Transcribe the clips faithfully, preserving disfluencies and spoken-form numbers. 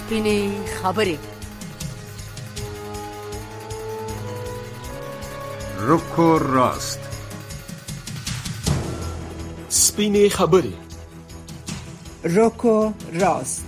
سپینې خبرې. رکو راست. سپینې خبرې. رکو راست.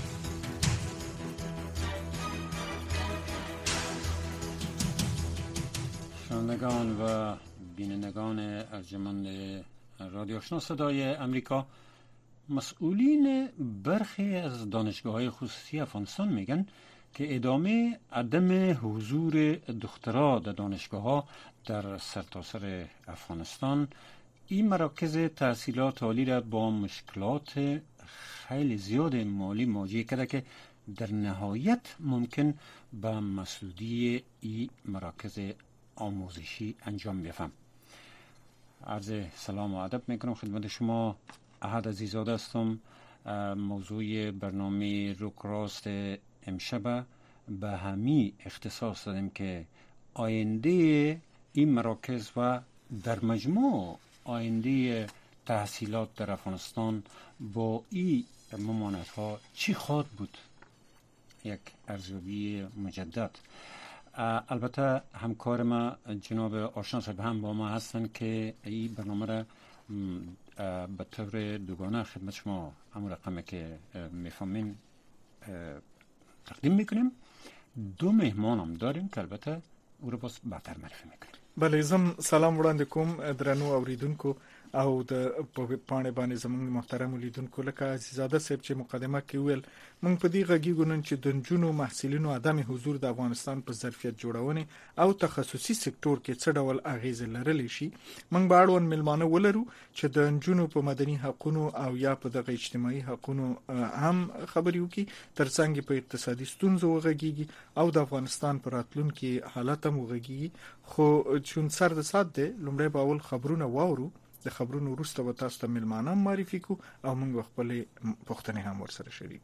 شنوندگان و بینندگان ارجمند رادیو آشنا صدای امریکا، مسئولین برخی از دانشگاه‌های خصوصی افغانستان میگن که ادامه عدم حضور دخترها در دانشگاه‌ها در سرتاسر افغانستان این مراکز تحصیلات عالی را با مشکلات خیلی زیاد مالی مواجه کرده که در نهایت ممکن به مسدودی این مراکز آموزشی انجام بیفهم. عرض سلام و ادب میکنم خدمت شما. احد عزیزاده هستم. موضوع برنامه روک راست امشب به همی اختصاص دادیم که آینده این مراکز و در مجموع آینده تحصیلات در افغانستان با این ممانعت ها چی خواهد بود. یک ارزیابی مجدد. البته همکار ما جناب آشنا صاحب هم با ما هستن که این برنامه را به طور دوگانه خدمت شما همون رقمی که میفهمین تقدیم میکنیم. دو مهمان هم داریم که البته او را باز بهتر معرفی میکنیم. بله، زم سلام وړاندې کوم درنو اوریدونکو او د پاڼې باندې زموږ محترم لیدونکو. لکه عزیزاده صاحب چې مقدمه کې ویل، موږ په دې غږیږو نن چې د نجونو محصلینو عدم حضور د افغانستان په ظرفیت جوړونې او تخصصي سکتور کې څه ډول اغیز لرلی شي. موږ به اړوند ملمانه ولرو چې د نجونو په مدني حقونو او یا په دغه اجتماعي حقونو هم خبرې وکړي، ترڅنګ په اقتصادي ستونزو وغږیږي او د افغانستان په راتلونکي حالت هم وغږیږي. خو چون سر د سات دی، لومړی به اول خبرونه واورو، د خبرونو وروسته به تاسو ته ملمانه معرفي کو او موږ خپل پوښتنې هم ورسره شریک.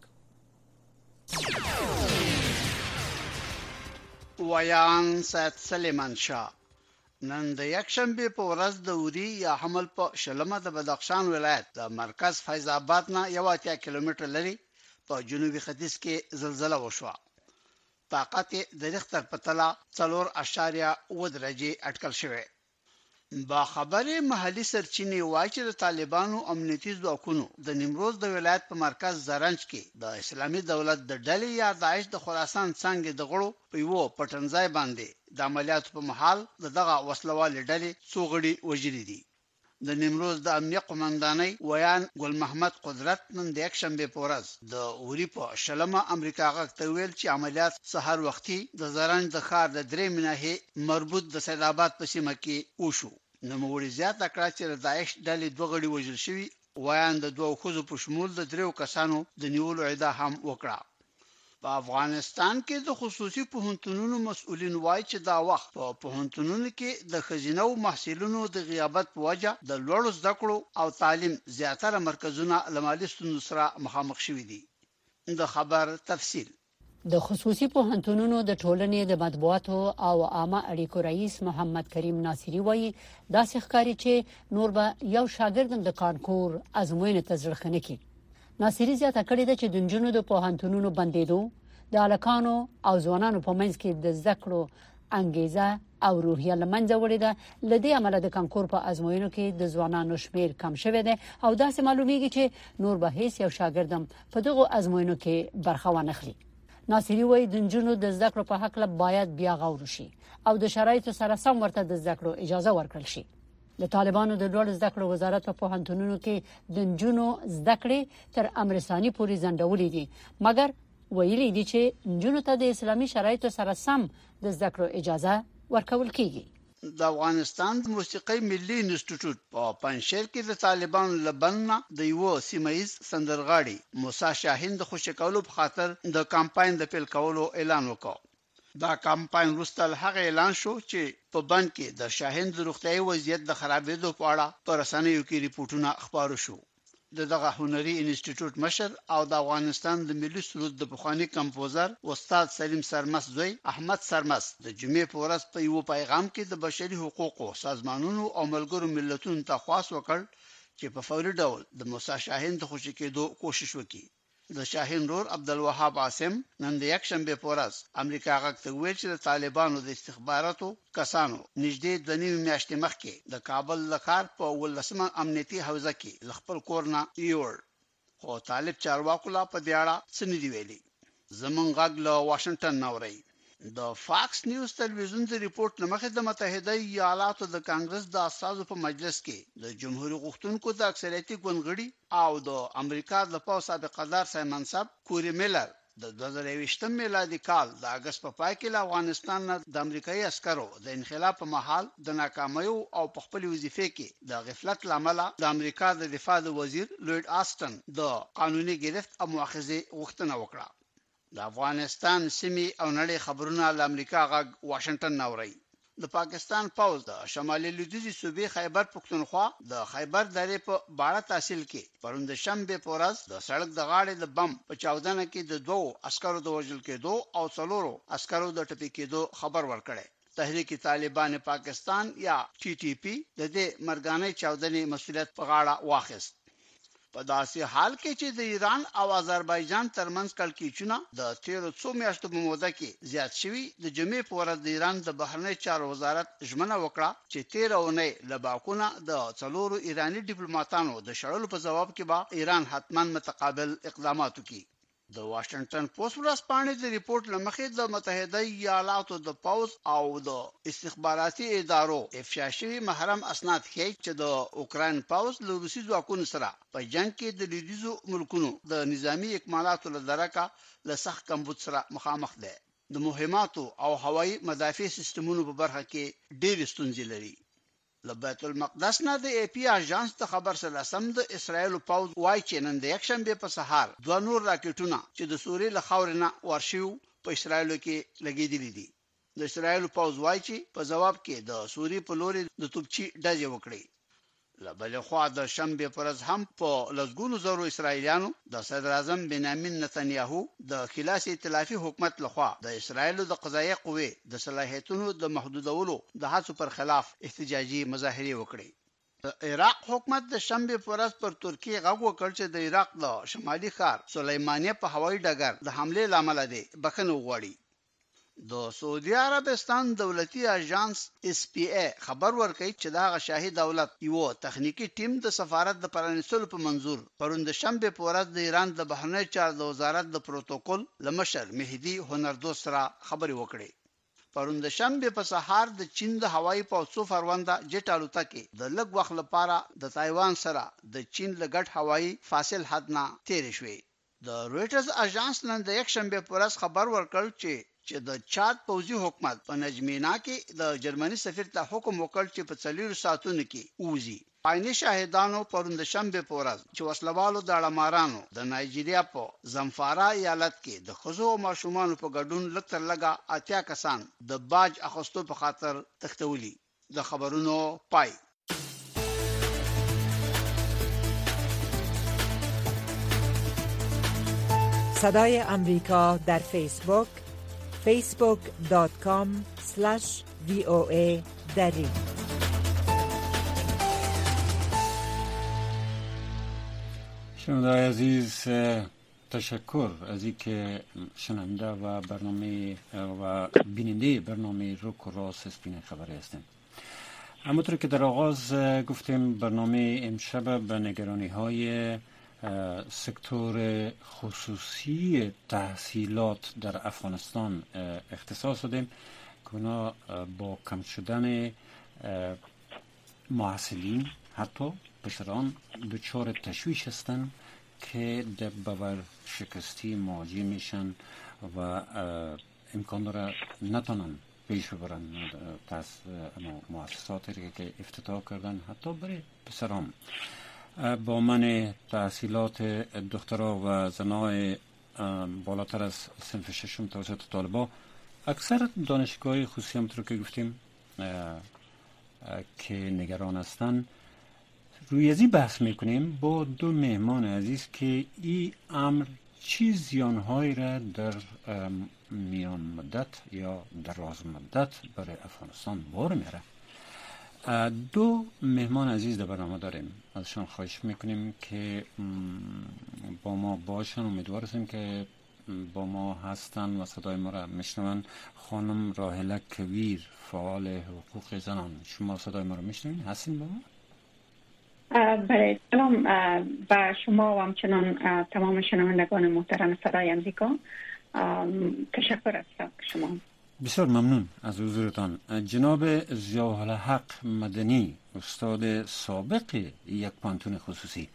ویان سید سلیمان شاه نن د یکشنبه په ورځ د اوري یا حمل په شلمه د بدخشان ولایت د مرکز فیض آباد نه یو اتیا کیلومتر لري په جنوبي ختیځ کې زلزلہ وشوه. طاقت د ریختر په تله څلور اشاریه اووه درجې اټکل شوی. با خبر محلي سرچینې وایي چې د طالبانو امنیتي ځواکونو د نیمروز د ولایت په مرکز زرنج کې د اسلامي دولت د ډلې یا داعش د خراسان څنګه د غړو په یو پټنځای باندې د عملیاتو په محل دغه وسلوال ډلې څو غړي وژلي دي. د نیمروز د امنیه قومندانۍ ویان ګل محمد قدرت نن د یکشنبه په ورځ د اوري په شلمه امریکا غږ ته ویل چې عملیات سحر وختي د زرنج د ښار د درې مناهي مربوط د سید آباد په سیمه کې وشو. نوموړي زیاته کړه چې د داعش ډلې دوه غړي وژل شوي. ویان د دوه ښځو په شمول د دریو کسانو د نیولو ادعا هم وکړه. په افغانستان کې د خصوصي پوهنتونونو مسؤلین وایي چې دا وخت په پوهنتونونو کې د ښځینو محصلینو د غیابت په وجه د لوړو زده کړو او تعلیم زیاتره مرکزونه له مالي ستونزو سره مخامخ شوي دي. د خبر تفصیل. د خصوصي پوهنتونونو د ټولنې د مطبوعاتو او عامه اړیکو رئیس محمد کریم ناصری وایي داسې ښکاري چې نور به یو شاګرد د کانکور ازموینې ته ځړخنه کوي. ناصری زیاته کړې ده چې د نجونو د پوهنتونونو بندېدو د هلکانو او ځوانانو په منځ کې د زده کړو انګیزه او روحیه له منځه وړې ده. له دې امله د کانکور په ازموینو کې د ځوانانو شمیر کم شوی دی او داسې معلومیږي چې نور به هیڅ یو شاګرد هم په دغو ازموینو کې برخه وانخلي. ناصری وایي د نجونو د زده کړو په حق باید بیا غور وشي او د شرایطو سره سم ورته د زده کړو اجازه ورکړل شي. د طالبانو د لوړ زده کړو وزارت په پوهنتونونو کې د نجونو زده کړې تر امر ثاني پورې ځنډولې دي، مګر ویلي دي چې نجونو ته د اسلامي شرایطو سره سم د زده کړو اجازه ورکول کیږي. د افغانستان موسیقي ملي انسټیټیوټ په پنځشیر کې د طالبانو لبنه د یو سیمایي سندرغاړي موسی شاهین د خوشی کولو په خاطر د کمپاین د پیل کولو اعلان وکړ. دا کمپاین وروسته هغه اعلان شو چې په بند کې د شاهین د روغتیايي وضعیت د خرابېدو په اړه پر رسنیو کې ریپورتونه خبرو شو. دغه هنري انسټیټیوټ مشر او د افغانستان د ملي سرود د پخوانی کمپوزر استاد سلیم سرمس زوی احمد سرمس د جمعې په ورځ په یو پیغام کې د بشري حقوقو سازمانونو او ملګرو ملتونو ته خواست وکړ چې په فوري ډول د موسی شاهین د خوشی کېدو کوشش وکړي. د شاهین رور عبدالوهاب عاصم نن د یک شنبه په ورځ امریکا غږ ته ویل چې د طالبانو د استخباراتو کسانو نږدې د نیمه میاشتې مخکې د کابل لخر په ولسمه امنیتي حوزه کې خپل کورنا یور خو طالب چارواکو لا په دیاړه سندې ویلي. زمون غږ له واشنگټن نوري. د فاکس نیوز تلویزیون د ریپورت لمخې د متحده ایالاتو د کانګرس د اساسو په مجلس کې د جمهوریت غوښتونکو د اکثریتي ګوندغړي او د امریکا د پاو سابق قدر سایمن صاحب کوری میلر د دوه زره یوویشت میلادي کال د اگست په پای کې له افغانستان د امریکایي عسکرو د انخلاف په محل د ناکامیو او په خپل وظیفه کې د غفلت لامل د امریکا د دفاع د وزیر لوید آستن د قانوني گرفت او مؤاخذه غوښتنه وکړه. د افغانستان سیمې او نړۍ خبرونه له امریکا غږ واشنگټن نوري. د پاکستان پوز د شمالي لویدیځي صوبې خیبر پختونخوا د خیبر درې په باړه تحصیل کې پروند شنبه په ورځ د سړک د غاړې د بم په چاودنه کې د دوو عسکرو د وژل کېدو او څلورو عسکرو د ټپي کېدو خبر ورکړی. تحریک طالبان پاکستان یا ټي ټي پی د دې مرګانه چاودنې مسؤلیت په غاړه واخیست. په داسې حال کې چې د ایران او آذربایجان ترمنځ کلکېچونه د تیرو څو میاشتو په موده کې زیات شوي، د جمعې په ورځ د ایران د بهرنی چارو وزارت ژمنه وکړه چې تیر اونۍ له باکونه د څلورو ایراني ډیپلوماټانو د شړلو په جواب کې به ایران حتماً متقابل اقدامات وکړي. د واشنگټن پوسټ ورځپاڼې د ریپورت لمخې د متحده ایالاتو د پوز او د استخباراتي ادارو افشا شوی محرم اسناد ښیي چې د اوکراین پوز له روسي ځواکونو سره په جنگ کې د لیدیزو ملکونو د نظامی اکمالاتو له درکه له سخت کمبود سره مخامخ دی. د مهماتو او هوایي مدافع سیستمونو په برخه کې ډېر ستونزې لري. له بیت المقدس نه د ای پی اژانس ته خبر سره سم د اسرایل پوز وایي چې نن د یک شنبه په سهار دوه نور راکټونه چې د سوري له خاورې نه ورشیو په اسرایل کې لګیدلي دي. د اسرایل پوز وایي چې په جواب کې د سوري په لوري د توپچی ډزې وکړي. له بل خوا د شنبه پر ورځ هم په لږونو زرو اسرایلیانو د صدر اعظم بنیامین نتنیاهو د خلاص ائتلافي حکومت لخوا د اسرایل د قضایي قوې د صلاحیتونو د محدودولو د هڅو پر خلاف احتجاجي مظاهره وکړي. د عراق حکومت د شنبه پر ورځ پر ترکیه غږ وکړ چې د عراق د شمالي ښار سلیمانیه په هوایي ډګر د حمله لامل دی بخښنه وغواړي. د سعودي عربستان دولتي اژانس اس پی ای خبر ورکړي چې دا شاهي دولت یو تخنیکی ټیم د سفارت د پرانیستلو په منظور پروند شنبه په ورځ د ایران د بهرنی چارو د وزارت د پروتوکول لمشر مهدي هنردوست سره خبرې وکړي. پروند شنبه په سهار د چین د هوایي پوځ فرمانده جټ الوتکې د لږ وخت لپاره د تایوان سره د چین لګټ هوایي فاصل حد نه تیر شوې. د رويټرز اژانس نن د یک شنبه په ورځ خبر ورکړ چې چې د چاد پوځي حکومت په نجمینا کې د جرمني سفیر ته حکم وکړ چې په څلورو ساعتونو کې ووځي. عیني شاهدانو پروند شنبه په ورځ چې وسلوالو د اړمارانو د نایجیریا په زمفارا ایالت کې د خزو او ماشومانو په ګډون لږ تر لږه اتیا کسان د باج اخیستو په خاطر تښتولي. د خبرونو پای. صدای امریکا در فیسبوک فیسبوک دات کام اسلش وی او ای دری. شنونده‌های عزیز، تشکر از اینکه شنونده و برنامه و بیننده برنامه روک و راست اسپین خبری هستیم. همونطور که در آغاز گفتیم برنامه امشب به نگرانی های سکتور خصوصی تحصیلات در افغانستان اختصاص دادیم که اونا با کم شدن محصلین حتی پسران دچار تشویش هستن که در باور شکستی مواجه میشن و امکان داره نتونن پیش ببرن مؤسساتی که افتتاح کردن حتی برای پسران. با من تحصیلات دخترها و زنای بالاتر از صنف ششم توسط طالبا اکثر دانشگاه خصوصی همونطور که گفتیم که نگران هستن روی ازی بحث میکنیم با دو مهمان عزیز که این امر چی زیانهایی را در میان مدت یا دراز مدت برای افغانستان بار میاره. دو مهمان عزیز در برنامه داریم، ازشان خواهش میکنیم که با ما باشن. امیدوار هستیم که با ما هستن و صدای ما را میشنون. خانم راهله کویر، فعال حقوق زنان، شما صدای ما را میشنوین؟ هستین با ما؟ بله، سلام با شما و همچنان تمام شنوندگان محترم صدای امریکا. تشکر از شما. بسیار ممنون از حضورتان. جناب ضیاءالحق مدنی، استاد سابق یک پانتون خصوصی،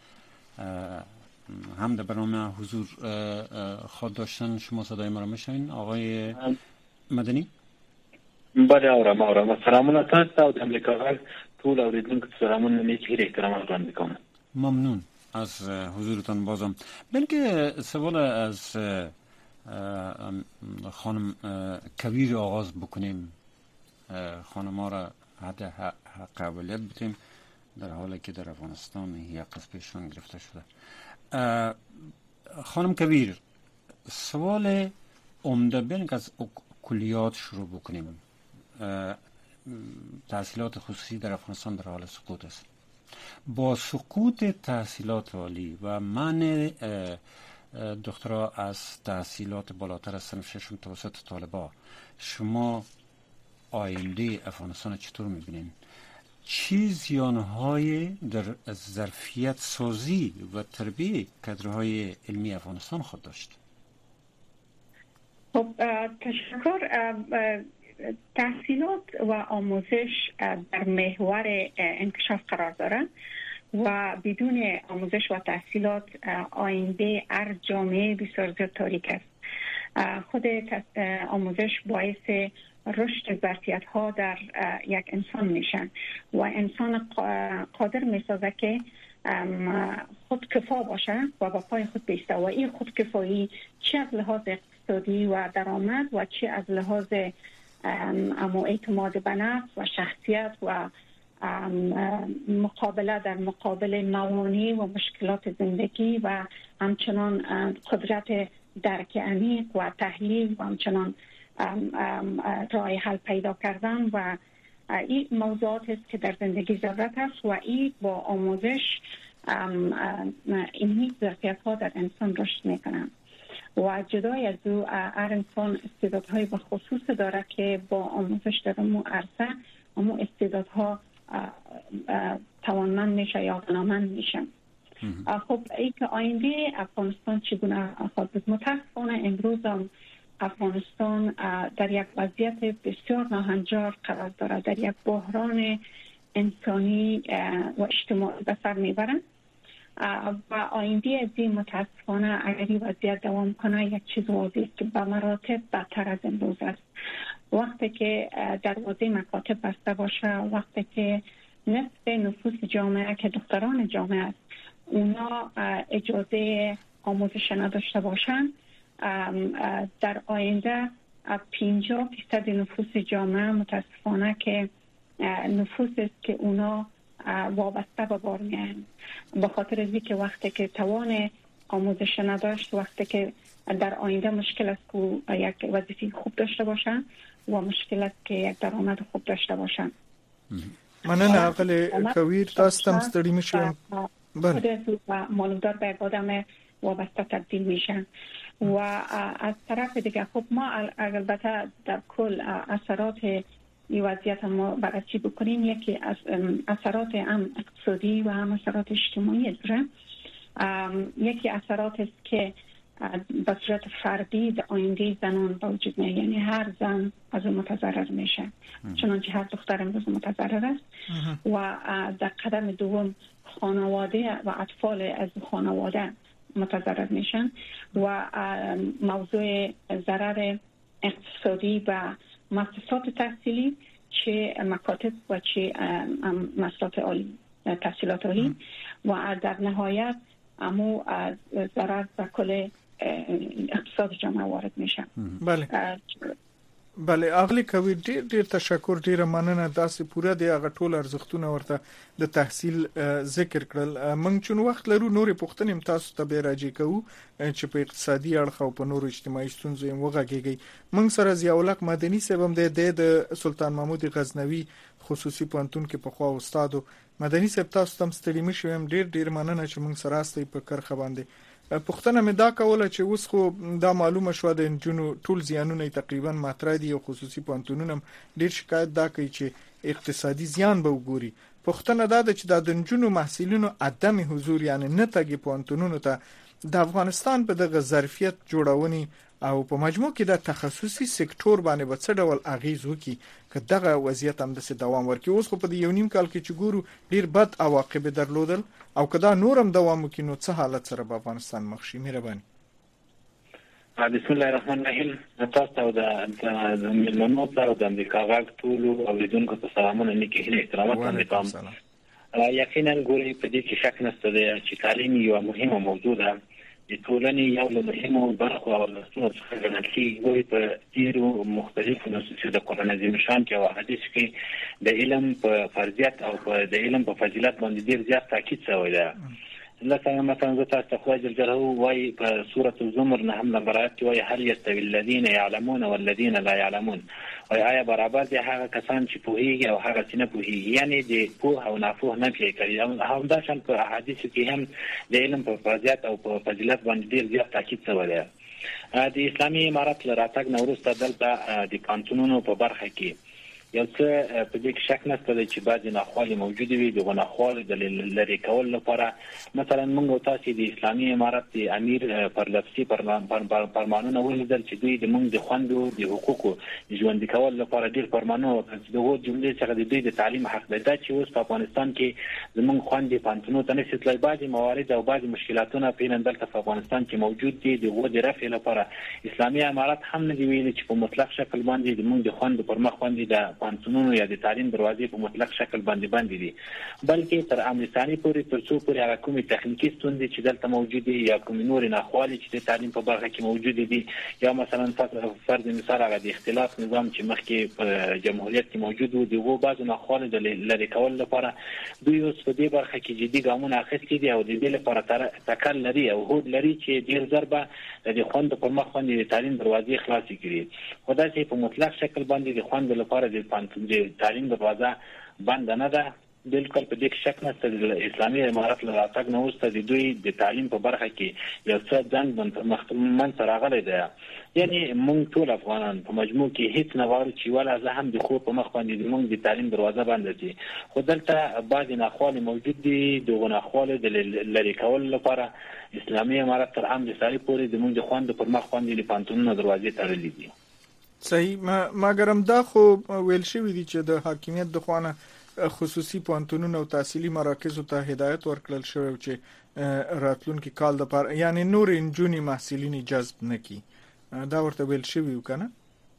هم در برنامه حضور خود داشتن. شما صدای ما را میشنوین آقای مدنی؟ بله آرام آرام. سلامونه تاسو ته امریکا ټول اوریدونکو ته سلامونه نیک هیله احترام وړاندې میکنم. ممنون از حضورتان. بازم بلکه سوال از خانم کویر آغاز بکنیم، خانم ها را حد حق اولیت بدیم در حالی که در افغانستان یک از پیشان گرفته شده. خانم کویر، سوال عمده بین که از کلیات شروع بکنیم. تحصیلات خصوصی در افغانستان در حال سقوط است. با سقوط تحصیلات عالی و منع دکترا از تحصیلات بالاتر از صنف ششم توسط طالبا، شما آینده افغانستان چطور میبینین؟ چی زیانهای در ظرفیت سازی و تربیه کادرهای علمی افغانستان خود داشت؟ خب تشکر. تحصیلات و آموزش در محور انکشاف قرار دارد و بدون آموزش و تحصیلات آینده هر جامعه بسیار زیاد تاریک است. خود آموزش باعث رشد ظرفیت‌ها در یک انسان میشن و انسان قادر میسازه که خودکفا باشه و با پای خود بیسته و این خودکفایی چه از لحاظ اقتصادی و درآمد و چه از لحاظ اما اعتماد به نفس و شخصیت و مقابله در مقابل موانع و مشکلات زندگی و همچنان قدرت درک عمیق و تحلیل و همچنان راه حل پیدا کردن و این موضوعات است که در زندگی ضرورت است و این با آموزش این ظرفیت‌ها در انسان رشد میکنند و جدای از او هر انسان استعدادهای به خصوص داره که با آموزش در اون عرصه اما استعدادها توانمند میشه یا غنامند میشه. خب ای که آینده افغانستان چگونه خواهد بود؟ متاسفانه امروز هم افغانستان در یک وضعیت بسیار ناهنجار قرار دارد، در یک بحران انسانی و اجتماعی به سر میبرند و آینده از این متاسفانه اگر این وضعیت دوام کنه یک چیز واضح است که به مراتب بدتر از امروز است. وقتی که دروازه مکاتب بسته باشه، وقتی که نصف نفوس جامعه که دختران جامعه است اونا اجازه آموزش نداشته باشند، در آینده پنجاه درصد نفوس جامعه متاسفانه که نفوس است که اونا وابسته به بار میان، به خاطر از اینکه وقتی که توان آموزش نداشت، وقتی که در آینده مشکل است که یک وظیفه خوب داشته باشن و مشکل است که یک درآمد خوب داشته باشن. مننه آقای کویر، تاسو هم ستړي میشم. بله. و معلومدار به یک آدم وابسته تبدیل میشن و از طرف دیگه خب ما البته در کل اثرات این وضعیت ما بررسی بکنیم. یکی از اثرات هم اقتصادی و هم اثرات اجتماعی داره. یکی اثرات است که به صورت فردی در آینده زنان با وجود میاد، یعنی هر زن از اون متضرر میشه، چنانچه هر دختر امروز متضرر است و در قدم دوم خانواده و اطفال از خانواده متضرر میشن و موضوع ضرر اقتصادی و مؤسسات تحصیلی، چه مکاتب و چه مؤسسات عالی تحصیلات عالی و در نهایت امو ضرر به کل اقتصاد جامعه وارد میشه. بله بله اغلی کوي ډیر ډیر تشکر ډیر مننه تاسو پوره دی هغه ټول ارزښتونه ورته د تحصیل ذکر کړل موږ چون وخت لرو نور پوښتنې تاسو ته به راځي کوو چې په اقتصادي اړخ او په نور اجتماعي ستونزو یې وغږیږي موږ سره ضیاءالحق مدني سبم دی د سلطان محمود غزنوي خصوصي پوهنتون کې په خوا استادو مدني سب تاسو تم ستړي مشو هم ډیر ډیر مننه چې موږ سره استي په کرخه باندې پښتنه مې دا کوله چې اوس خو دا معلومه شو د انجونو ټول زیانونه تقریبا ماتره دي او خصوصي پوهنتونونه ډیر شکایت دا کوي چې اقتصادي زیان به وګوري پښتنه دا چې د انجونو محصلینو عدم حضور یعنی نه تګي پوهنتونونو ته د افغانستان په دغه ظرفیت جوړونی او په مجموع کې د تخصصي سکتور باندې به څه ډول اغیز وکړي که دغه وضعیت هم د دوام ورکړي اوس خو په یو نیم کال کې چې ګورو ډیر بد عواقب درلودل او کدا نورم دوام وکړي نو څه حالت سره په افغانستان مخ شي مهرباني بسم الله الرحمن الرحیم تاسو ته د ملمنو سره د امریکا غاک ټول او لیدونکو ته سلامونه نیکی هیله احترامات کوم یقینا ګوري په دې کې شک نشته چې تعلیم یو مهمه موضوع ده د ټولنې یو له مهمو برخو او لسونو څخه ګڼل کېږي په ډېرو مختلفو نصوصو د قرآن عظیم شان کې او حدیث کې د علم په فرضیت او د علم په فضیلت باندې ډېر زیات تاکید شوی دی لکه مثلا زه تاسو ته خدای جل جلاله وایي په سورة الزمر نه هم نمبر آیات کې وایي هل یستوي الذین یعلمون والذین لا یعلمون وایي آیا برابر دي هغه کسان چې پوهیږي او هغه چې نه پوهیږي یعنی د پوه او ناپوه نه کوي او همداشان په احادیثو کې هم د علم په فرضیت او په فضیلت باندې ډېر زیات تاکید شوی دی د اسلامي امارت له راتګ نه وروسته دلته د کانتونونو په برخه کې یو څه په دې کې شک نشته چې بعضې ناخوالې موجودې وي د ناخوالو د لرې کولو لپاره مثلا موږ تاسو د اسلامي امارت د امیر پر لفظي فرمانونه ولیدل چې دوی د موږ د خوندو د حقوقو د ژوندي کولو لپاره ډېر فرمانونه وکړل چې دغو جملې څخه د دوی د تعلیم حق دی دا چې اوس په افغانستان کې زموږ خویندې پوهنتونونو ته نشي تللی بعضې موارد او بعضې مشکلاتونه فعلا دلته په افغانستان کې موجود دي د هغو د رفع لپاره اسلامي امارت هم نه دي ویلي چې په مطلق شکل باندې د موږ د خویندو پر مخ باندې د پوهنتونونو یا د تعلیم دروازې په مطلق شکل باندې بندې دي بلکې تر امر ثاني پورې تر څو پورې هغه کومې تخنیکي ستونزې چې دلته موجودې دي یا کومې نورې ناخوالې چې د تعلیم په برخه کې موجودې دي یا مثلا فرض مثال هغه د اختلاف نظام چې مخکې په جمهوریت کې موجود و د هغو بعضو ناخوالو د لرې کولو لپاره دوی اوس په دې برخه کې جدي ګامونه اخیستي دي او د دې لپاره تکل لري او هوډ لري چې ډېر ژر به د خویندو پر مخ باندې د تعلیم دروازې خلاصې کړي خو داسې په مطلق شکل باندې د خویندو لپاره د پوهنتون د تعلیم دروازه بند نه ده بالکل په دې کې شک نشته د اسلامي امارت له راتګ نه وروسته د دوی د تعلیم په برخه کې یو څه ځنډ منځته راغلی دی یعنی موږ ټول افغانان په مجموع کې هیڅ نه غواړو چې ولا زه هم د خور په مخ باندې د موږ د تعلیم دروازه بنده شي خو دلته بعضې ناخوالې موجود دي دغو ناخوالو د لرې کولو لپاره اسلامي امارت تر امر ساري پورې د موږ د خویندو پر مخ باندې د پوهنتونونو دروازې تړلې دي صحیح ما مګرم دا خو ویل شوی دی چې د حاکمیت د خوانه خصوصي پوهنتونونو او تحصیلي مراکزو ته هدایت ورکړل شوی چې راتلونکي کال د پر یعنی نور انجونی محصلین جذب نکي دا ورته ویل شوی وکنه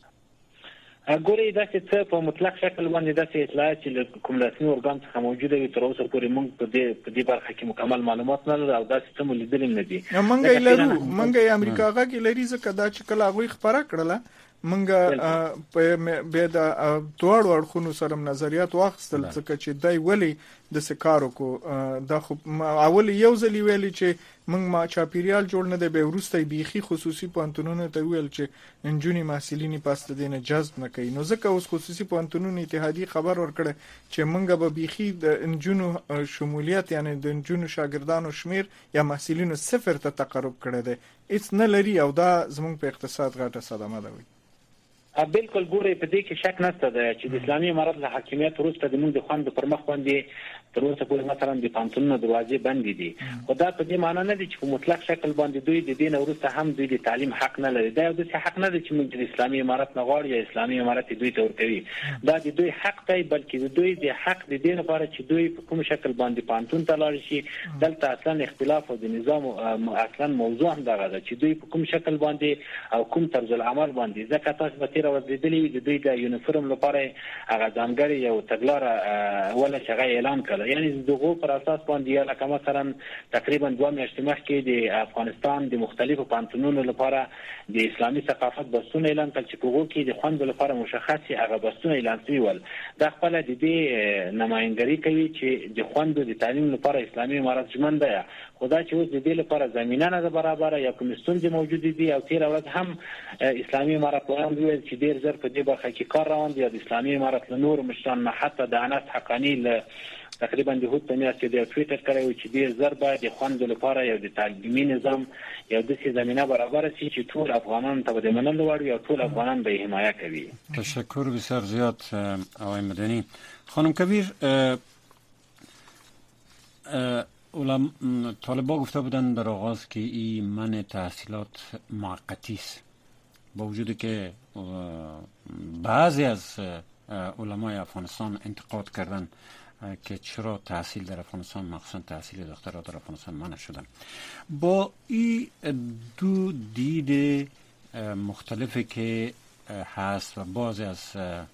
ګوري دا چې په مطلق شکل باندې د اطلاعات چې کوم رسمي ارګان څخه موجوده وي تر اوسه پورې موږ په دې په دې برخه کې مکمل معلومات نه لرو او دا څه مو لیدل نه دي موږ یې لرو موږ یې امریکا غږی لري ځکه دا چې کله هغه خبره کړله منګه په به د دوړ ورخونو سره نظریات واخستل څخه چې دای ولی د سکارو کو د اول یو ځلی ویلی چې موږ ما چاپیریال جوړ نه دی به ورسته بيخي خصوصي پوهنتونونو ته ویل چې انجونی محصلین پاست دینه جذب نه کوي نو ځکه اوس خصوصي پوهنتونونو اتحادیه خبر ورکړه چې موږ به بيخي د انجونو شمولیت یعنی د انجونو شاګردانو شمیر یا محصلینو صفر ته تقرب کړی دی هیڅ نه لري او دا زموږ په اقتصاد غټه صدمه ده وي بالکل ګوري په دې کې شک نشته چې د اسلامي امارت له حاکمیت وروسته د موږ د خوند پر مخ باندې تر اوسه پورې مثلا د پوهنتونونو دروازې بندې دي خو دا په دې معنی نه دی چې په مطلق شکل باندې دوی د دې نه وروسته هم دوی د تعلیم حق نه لري دا یو داسې حق نه دی چې موږ د اسلامي امارت نه غواړو یا اسلامي امارت دوی ته ورکوي دا د دوی حق دی بلکې د دوی د حق د دې لپاره چې دوی په کوم شکل باندې پوهنتون ته لاړ شي دلته اصلا اختلاف او د نظام اصلا موضوع هم دغه ده چې دوی په کوم شکل باندې او کوم طرز العمل باندې ځکه تاسو به تیر ورځ لیدلې د دوی د یونیفورم لپاره هغه ځانګړي یو تګلاره ولا چې اعلان کړه. یعنی دغه پر اساس باندې لکه مثلا تقریبا دوه میاشتې مخکې د افغانستان د مختلفو پانتونونو لپاره د اسلامي ثقافت بحثونه اعلان کړل چې په کې د خوند لپاره مشخصي هغه بحثونه اعلان شوي ول. دا خپل د دې نمائندګي کوي چې د خوند د تعلیم لپاره اسلامي امارات ژمن ده. خدای چې اوس د دې لپاره زمينه نه برابر یا کوم ستونزې موجود دي او تیر ورځ هم اسلامي امارات وایي چې ډیر زر په دې برخه کې کار روان دی. د اسلامي امارات له نور مشران نه حتی د انس حقانی له تقریبا د هوت په میاشت کې د ټویټر کړی چې ډیر زر باید د خوند لپاره یو د تعلیمي نظام یو د زمينه برابر شي چې ټول افغانان ته د منلو وړ او ټول افغانان به حمایت کوي. تشکر بسیار زیاد آقای مدنی. خانم کبیر، علم طالبا گفته بودن در آغاز که این منع تحصیلات موقتی است، با وجودی که بعضی از علمای افغانستان انتقاد کردن که چرا تحصیل در افغانستان مخصوصا تحصیل دکترا در افغانستان منع شدن. با این دو دید مختلفی که هست و بعضی از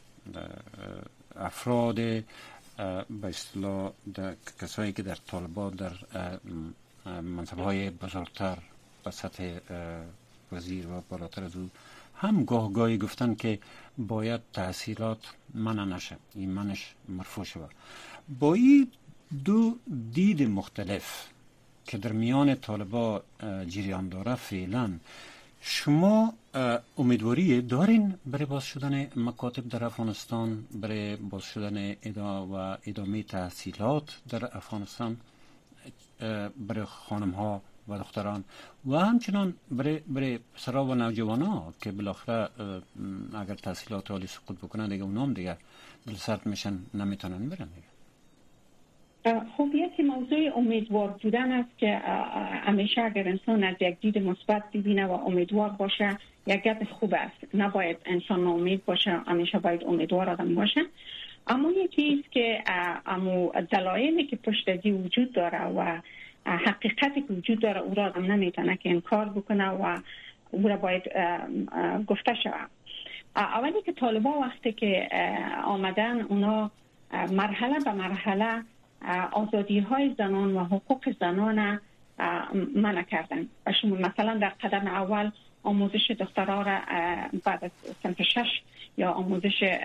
افراد به اصطلاح کسایی که در طالبان در منصب‌های بزرگتر به سطح وزیر و بالاتر از او هم گاه گاهی گفتن که باید تحصیلات منع نشه، این منش مرفوع شود. با این دو دید مختلف که در میان طالبان جریان داره فعلا، شما امیدواری دارین برای باز شدن مکاتب در افغانستان، برای باز شدن ادا و ادامه تحصیلات در افغانستان برای خانم ها و دختران و همچنان برای برای پسرها و نوجوانان که بالاخره اگر تحصیلات عالی سقوط بکنن دیگه اونام دیگه دلسرد میشن، نمیتونن برن دیگه؟ خب یکی موضوع امیدوار بودن است که همیشه اگر انسان از یک دید مثبت ببینه و امیدوار باشه یک گپ خوب است. نباید انسان ناامید باشه، همیشه باید امیدوار آدم باشه. اما یکی است که امو دلایلی که پشت از وجود داره و حقیقتی که وجود داره او را آدم نمیتونه که انکار بکنه و او را باید گفته شود. اولی که طالبان وقتی که آمدن اونا مرحله به مرحله آزادی های زنان و حقوق زنان منع کردن. مثلا در قدم اول آموزش دخترها را بعد از صنف شش یا آموزش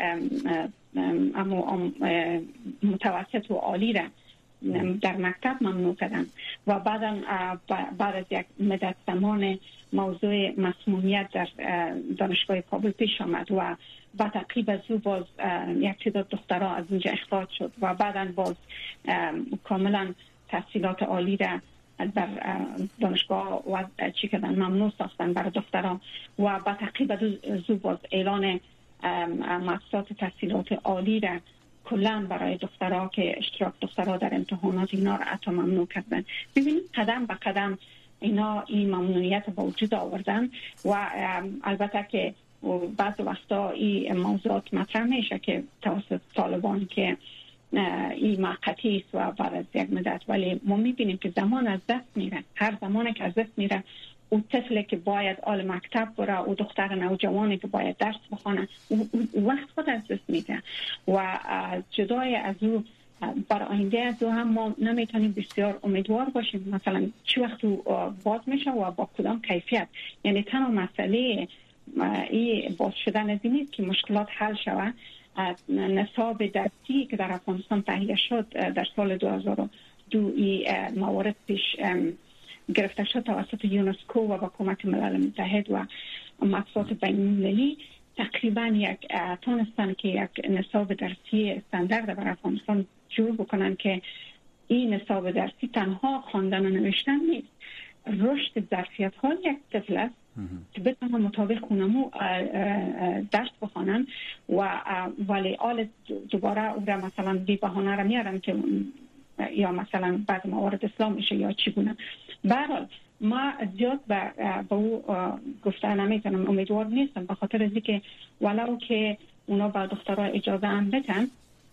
متوسط و عالی را در مکتب ممنوع کردن و بعدا بعد از یک مدت زمان موضوع مسمومیت در دانشگاه کابل پیش آمد و با تعقیب از او باز یک تعداد دخترها از اونجا اخراج شد و بعدا باز کاملا تحصیلات عالی را در دانشگاه و چی کردن ممنوع ساختن برای دخترها و با تعقیب از او باز اعلان مؤسسات تحصیلات عالی را کلا برای دخترها که اشتراک دخترها در امتحانات اینا را حتی ممنوع کردن. ببینید قدم به قدم اینا این ممنوعیت با وجود آوردن و البته که بعض وقتا این موضوعات مطرح میشه که توسط طالبان که این موقتی است و بعد از یک مدت، ولی ما میبینیم که زمان از دست میره. هر زمانی که از دست میره او طفلی که باید آل مکتب بره، او دختر نوجوانی که باید درس بخونه، او وقت خود از دست میده و جدای از او برای آینده از او هم ما نمیتونیم بسیار امیدوار باشیم مثلا چی وقت باز میشه و با کدام کیفیت. یعنی تنها مسئله این باز شدن از این نیست که مشکلات حل شود. نصاب درسی که در افغانستان تهیه شد در سال دو هزار و دو این موارد پیش گرفته شد توسط یونسکو و با کمک ملل متحد و مؤسسات بین‌المللی، تقریبا یک تونستن که یک نصاب درسی استاندارد برای افغانستان جور بکنن که این نصاب درسی تنها خواندن و نوشتن نیست، رشد ظرفیت ها یک طفل است که بتونن مطابق خونمو درس بخونن و ولی آل دوباره او را مثلا بی بهانه را میارن که یا مثلا بعد موارد اسلام میشه یا چگونه. برحال ما زیاد به با او گفته نمیتونم، امیدوار نیستم به خاطر از اینکه ولو که اونا با دخترها اجازه هم بدن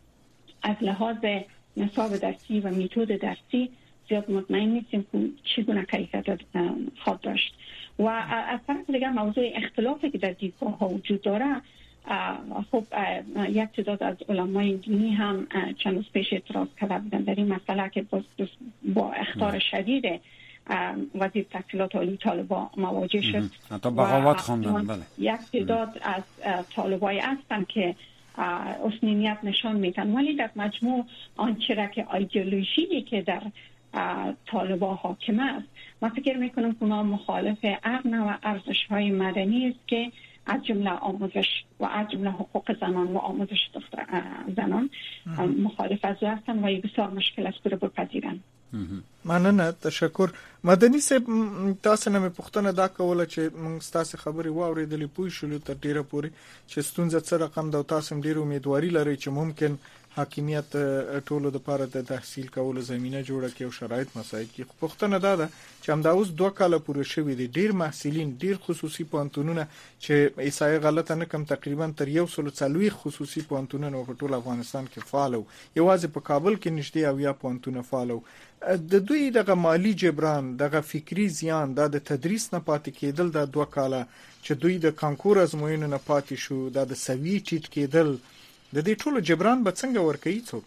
از لحاظ نصاب درسی و میتود درسی زیاد مطمئن نیستیم که چگونه کیفیت خواهد داشت. و از طرف دیگه موضوع اختلافی که در دیدگاه ها وجود داره خب یک تعداد از علمای دینی هم چند روز پیش اعتراض کرده بودن در این مسئله که با اخطار شدید وزیر تحصیلات عالی طالبان مواجه شد. حتی بغاوت خواندن. بله. یک تعداد از طالبای هستن که اصنینیت نشان میدن، ولی در مجموع آنچه را که ایدئولوژی که در طالبان حاکم است، من فکر میکنم که اونا مخالف هر نوع ارزش‌های مدنی است که از جمله آموزش و از جمله حقوق زنان و آموزش زنان مخالف از هستن و بسیار مشکل است که رو بپذیرن. مننه، تشکر. مدني صاحب تاسو نه پوښتنه دا کوله چې موږ تاسو خبري واوریدلې پوي شلو تر ډیره پوري چې ستونزه څه رقم دا تاسو ډیر امیدواري لري چې ممکن حاکمیت ټولو د لپاره د تحصیل کولو زمينه جوړه کړي او شرایط مساعد کړي. پوښتنه دا ده چې همدا اوس دوه کاله پوره شوی دي، ډیر محصلین ډیر خصوصي پوهنتونونه چې ایسای غلطه نه کم تقریبا تر یو سل څلوي خصوصي پوهنتونونه په ټول افغانستان کې فعال او یوازې په کابل کې نشته او یا پوهنتون فعال. د دوی دغه مالی جبران، دغه فکری زیان، د تدریس نه پاتې کېدل د دوه کاله چې دوی د کانکور ازموینو نه پاتې شو، د سوي ټیټ کېدل، د دې ټولو جبران به څنګه ورکوي څوک؟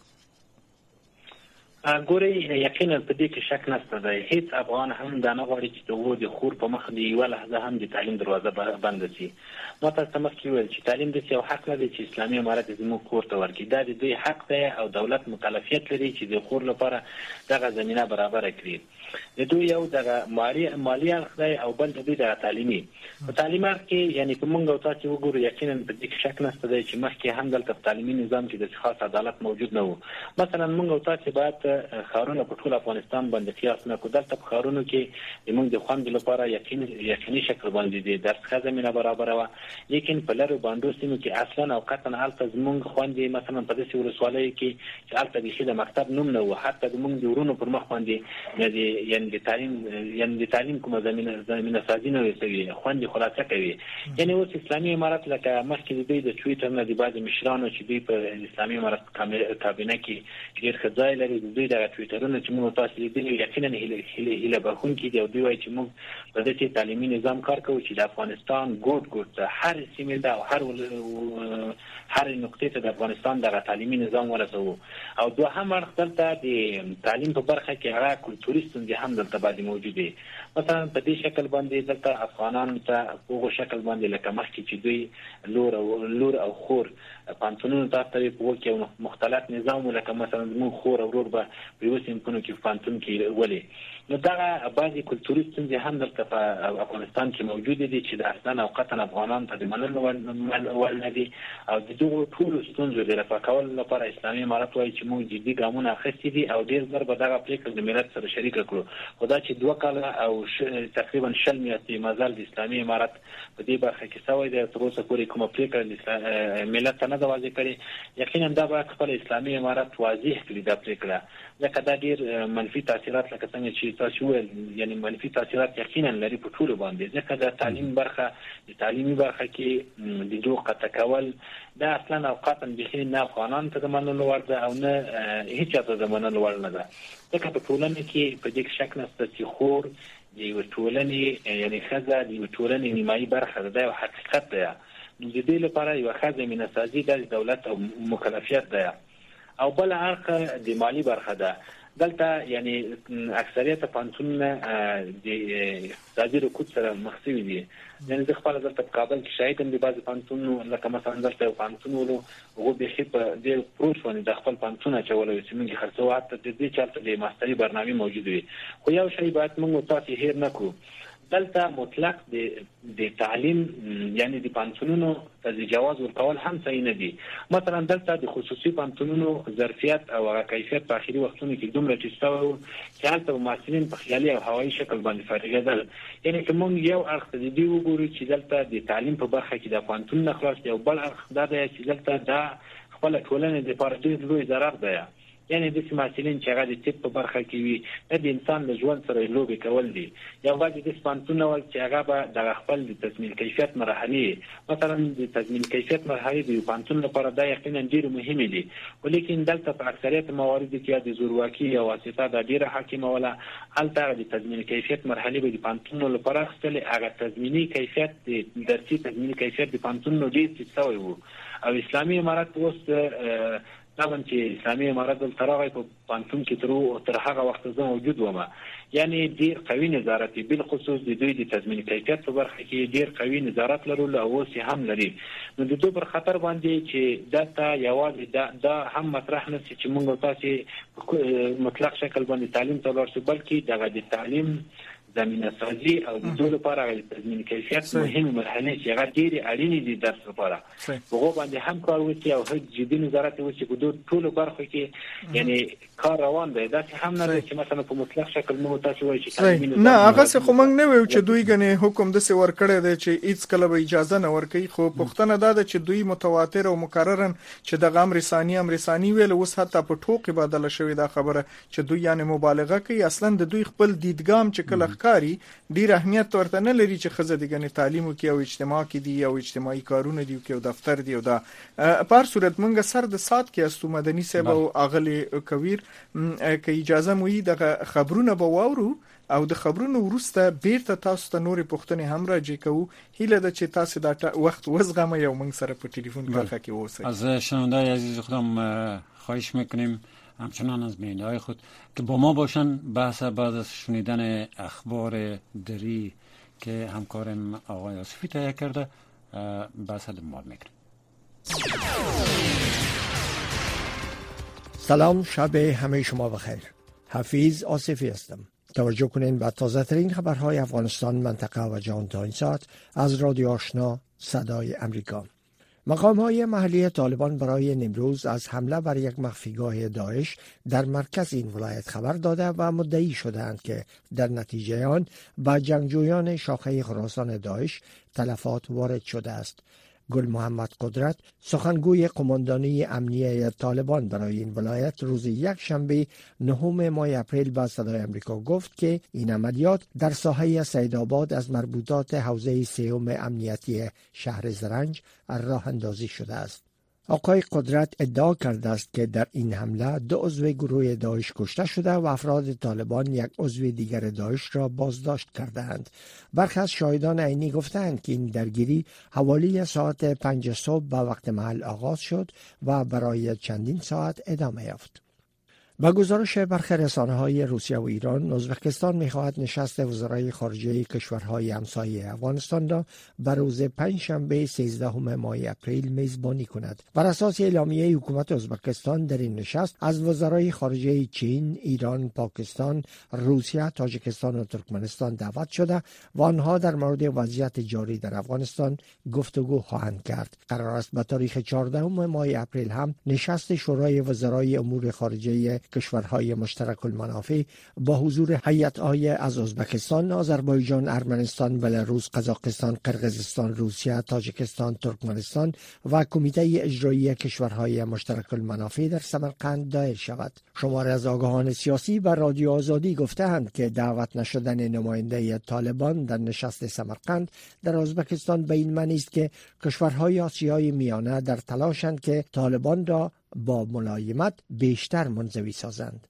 ګوري یقینا په دې کې شک نشته دی، هیڅ افغان هم دا نه غواړي چې د وو د خور په مخ دی یو لحظه هم د تعلیم دروازه بند شي. ما تاسو ته مخکې ویل چې تعلیم د یو حق نه دی چې اسلامي امارت زموږ کور ته ورکړي، دا د دوی حق دی او دولت مکلفیت لري چې د خور لپاره دغه زمينه برابر کړي. د دوی یو دغه مالی مالی اړخ دی او بل د دوی د تعلیمي په تعلیم کې، یعنی په موږ او تاسو وګورو یقینا په دې کې شک نشته دی چې مخکې هم دلته په تعلیمي نظام کې د خاص عدالت موجود نه و. مثلا موږ او تاسو باید خارونه په ټول افغانستان باندې قیاس نه کوو. دلته په خارونو کې موږ د خوند لپاره یقین یقیني شکل باندې د درس زمينه برابر و، لیکن په لارو باندې سیمو کې اصلا او قطعا الته زموږ خوندې مثلا په داسې ولسوالۍ کې چې الته د شیده مکتب نوم نه و، حتی زموږ د ورونو پر مخ باندې د یعنی د تعلیم یعنی د تعلیم کومه زمينه زمينه سازي نه وي، خوندې خلاصه کوي. یعنی اوس اسلامي امارت لکه مخکې د دوی د ټویټر نه د بعض مشرانو چې دوی په اسلامي امارت کابینه کې ډېر ښه ځای لري، د دوی د ټویټرونو چې موږ تاسو لیدلي یقینا هله هله بخون کې دی او دوی وايي چې موږ په دې تعلیمي نظام کار کوو چې د افغانستان ګوټ ګوټ هر سیمه دا او هر هر نقطه ته د افغانستان د تعلیمي نظام ورسوو. او دوهم اړخ دلته د تعلیم په برخه کې هغه کلتوري ستونزې هم دلته باندې موجود دي. مثلا په دې شکل باندې دلته افغانان ته په هغه شکل باندې لکه مخکې چې دوی لور او لور او خور پانتونونو ته په وګ کې مختلف نظام ولکه مثلا موږ خور او ورور به په یو سیمه کې پانتون کې ولې نو دا بعضی کلتوري ستونزې هم دلته په افغانستان کې موجود دي چې د اصلا او قطن افغانان ته د منلو ول نه دي. او د دغو ټولو ستونزو د رفع کولو لپاره اسلامي امارت وايي چې موږ جدي ګامونه اخیستي دي او ډېر زر به دغه پریکړه د ملت سره شریک کړو. خدا چې دوه کاله او تقریبا شل میاشتې مازال د اسلامي امارت په دې برخه کې سوی دی، تر اوسه پورې کومه پریکړه ملت ته نه ده واضح کړې. یقینا دا به خپل اسلامي امارت واضح کړي دا پریکړه، ځکه دا ډېر منفي تاثیرات لکه څنګه چې تاسو ویل یعنی منفي تاثیرات یقینا لري په ټولو باندې، ځکه د تعلیم برخه د تعلیمي برخه کې د دوه قطع کول دا اصلا او قطعا به نه افغانان ته د منلو وړ ده او نه هیڅ ته د منلو وړ نه ده. ځکه په ټولنه کې په دې شک نشته چې خور د یو ټولنې یعنی ښځه د یو ټولنې نیمایي برخه ده او حقیقت ده. نو د دې لپاره یو ښځه مینسازي د دولت او مکلفیت ده. او بل اړخ د مالی برخه ده. دلته یعنی اکثریت پانتونونه د اقتصادي رکود سره مخ شوي دي. یعنی د خپل دلته په کابل کې شاهدم د بعض پانتونو لکه مثلا دلته یو پانتون ولو هغه به شي په ډېر پروت باندې د خپل پانتونه چولوي چې موږ خرڅو حتی د دې چارته د ماستري برنامه موجود وي. خو یو شی باید موږ تاسو هیر نکړو، دلته مطلق د د تعلیم یعنی د پانتونونو د جواز ورکول هم صحیح نه دي. مثلا دلته د خصوصي پانتونونو ظرفیت او کیفیت په اخیری وختونو کې دومره چستاو چې حالت محصلین په خیالي او هوایي شکل باندې فارغېدل. یعنی که موږ یو اړخ د دې وګورو چې دلته د تعلیم په برخه کې د پانتون نه خلاص دی، او بل اړخ دا دی چې دلته د خپل ټولنې د لپاره ډېر لوی ضرر دی. یعنی د محصلین چې هغه د طب په برخه کې وي د انسان له ژوند سره لوبي کول دي. یو واجب د سپانتون ول چې هغه به د خپل د تضمین کیفیت مرحله مثلا د تضمین کیفیت مرحله د پانتون لپاره دا یقینا ډیر مهمه دي، ولیکن دلته په اکثریت موارد کې د زورواکي او واسطه د ډیره حاکمه ولا الته د تضمین کیفیت مرحله به د پانتون لپاره خپل هغه تضمینی کیفیت د درسي تضمینی کیفیت د پانتون ډیر څه وو او اسلامي امارات اوس طبعا چې اسلامي امارات د ترغه په پانتون کې تر تر هغه وخت زموږ موجود ومه، یعنی ډیر قوي نظارت بل خصوص د دوی د تضمین کیفیت په برخه کې ډیر قوي نظارت لرل او اوس هم لري. نو د دوی پر خطر باندې چې داته یوازې دا, دا هم مطرح نه چې موږ تاسو مطلق شکل باندې تعلیم ته ورسو، بلکې دغه د تعلیم زمینه سازی او د دوی لپاره د تضمین کیفیت مهمه مرحله چې هغه ډیر اړینه دي درس لپاره. هغه باندې هم کار وکړي او هیڅ جدي نظارت وکړي په دوی ټول برخو کې، یعنی کار روان دی. دا هم نه چې مثلا په مطلق شکل مو تاسو وایي چې نه هغه څه خو موږ نه ویو چې دوی غني حکم د څه ور کړی دی چې هیڅ کله به اجازه نه ورکړي، خو پښتنه دا ده چې دوی متواتر او مکررن چې د غام رساني ام رساني ویل اوس حتی په ټوکی بدل شوی دا خبره چې دوی یعنی مبالغه کوي. اصلا د دوی خپل دیدګام چې کله ښکاری ډیر اهمیت ورته نه لري چې خزه د غني تعلیم کې او اجتماع کې دی او اجتماعي کارونه دی او دفتر دی او دا په صورت موږ سر د سات کې استو مدني صاحب او اغلی کویر که اجازه مو یې د خبرونه به واورو او د خبرونو ورسته بیرته تاسو ته نورې پوښتنې هم راځي کوو. هیله ده چې تاسو دا وخت وزغمه یو موږ سره په ټلیفون برخه کې اوسئ. از شنونده‌های عزیز خودم خواهش میکنیم همچنان از بیننده‌های خود که با ما باشن بحث بعد از شنیدن اخبار دری که همکارم آقای آصفی تهیه کرده بحث دنبال میکنیم. سلام، شب همه شما بخیر. حفیظ آصفی هستم. توجه کنین به تازه ترین خبرهای افغانستان، منطقه و جهان تا این ساعت از رادیو آشنا صدای امریکا. مقام های محلی طالبان برای نمروز از حمله بر یک مخفیگاه داعش در مرکز این ولایت خبر داده و مدعی شدند که در نتیجه آن به جنگجویان شاخه خراسان داعش تلفات وارد شده است. گل محمد قدرت، سخنگوی قماندانی امنیه طالبان برای این ولایت، روز یک شنبه نهم ماه اپریل به صدای امریکا گفت که این عملیات در ساحه سیدآباد از مربوطات حوزه سیوم امنیتی شهر زرنج راه اندازی شده است. آقای قدرت ادعا کرده است که در این حمله دو عضو گروه داعش کشته شده و افراد طالبان یک عضو دیگر داعش را بازداشت کردند. برخی از شاهدان عینی گفتند که این درگیری حوالی ساعت پنج صبح به وقت محل آغاز شد و برای چندین ساعت ادامه یافت. با گزارش برخی رسانه‌های روسیه و ایران، ازبکستان می‌خواهد نشست وزرای خارجه کشورهای همسایه افغانستان را بر روز پنجشنبه سیزدهم ماه اپریل میزبانی کند. بر اساس اعلامیه حکومت ازبکستان در این نشست از وزرای خارجه چین، ایران، پاکستان، روسیه، تاجیکستان و ترکمنستان دعوت شده و آنها در مورد وضعیت جاری در افغانستان گفتگو خواهند کرد. قرار است به تاریخ چهاردهم ماه اپریل هم نشست شورای وزرای امور خارجه کشورهای مشترک المنافع با حضور هیئت‌های از ازبکستان، آذربایجان، ارمنستان، بلاروس، قزاقستان، قرقیزستان، روسیه، تاجیکستان، ترکمنستان و کمیته اجرایی کشورهای مشترک المنافع در سمرقند دایر شود. شماری از آگاهان سیاسی بر رادیو آزادی گفتند که دعوت نشدن نماینده طالبان در نشست سمرقند در ازبکستان به این معنی است که کشورهای آسیای میانه در تلاشند که طالبان را با ملایمت بیشتر منزوی سازند.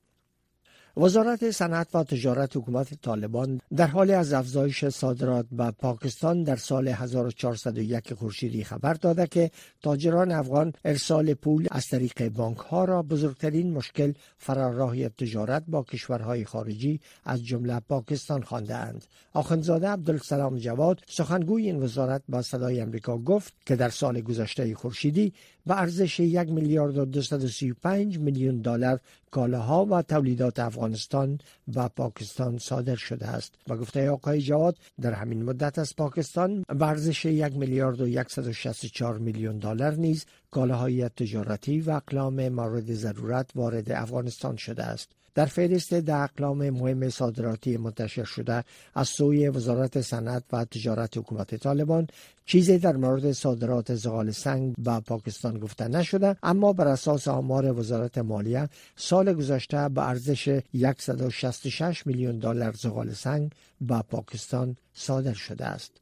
وزارت صنعت و تجارت حکومت طالبان در حال از افزایش صادرات به پاکستان در سال هزار و چهارصد و یک خورشیدی خبر داده که تاجران افغان ارسال پول از طریق بانک ها را بزرگترین مشکل فراراه تجارت با کشورهای خارجی از جمله پاکستان خوانده‌اند. آخوندزاده عبدالسلام جواد، سخنگوی این وزارت، با صدای امریکا گفت که در سال گذشته خورشیدی به ارزش یک میلیارد و دویست و سی و پنج میلیون دلار کالاها و تولیدات افغانستان و پاکستان صادر شده است. با گفته آقای جواد، در همین مدت از پاکستان به ارزش یک میلیارد و صد و شصت و چهار میلیون دلار نیز کالاهای تجارتی و اقلام مورد ضرورت وارد افغانستان شده است. در فهرست ده اقلام مهم صادراتی منتشر شده از سوی وزارت صنعت و تجارت حکومت طالبان چیزی در مورد صادرات زغال سنگ به پاکستان گفته نشده، اما بر اساس آمار وزارت مالیه سال گذشته به ارزش صد و شصت و شش میلیون دلار زغال سنگ به پاکستان صادر شده است.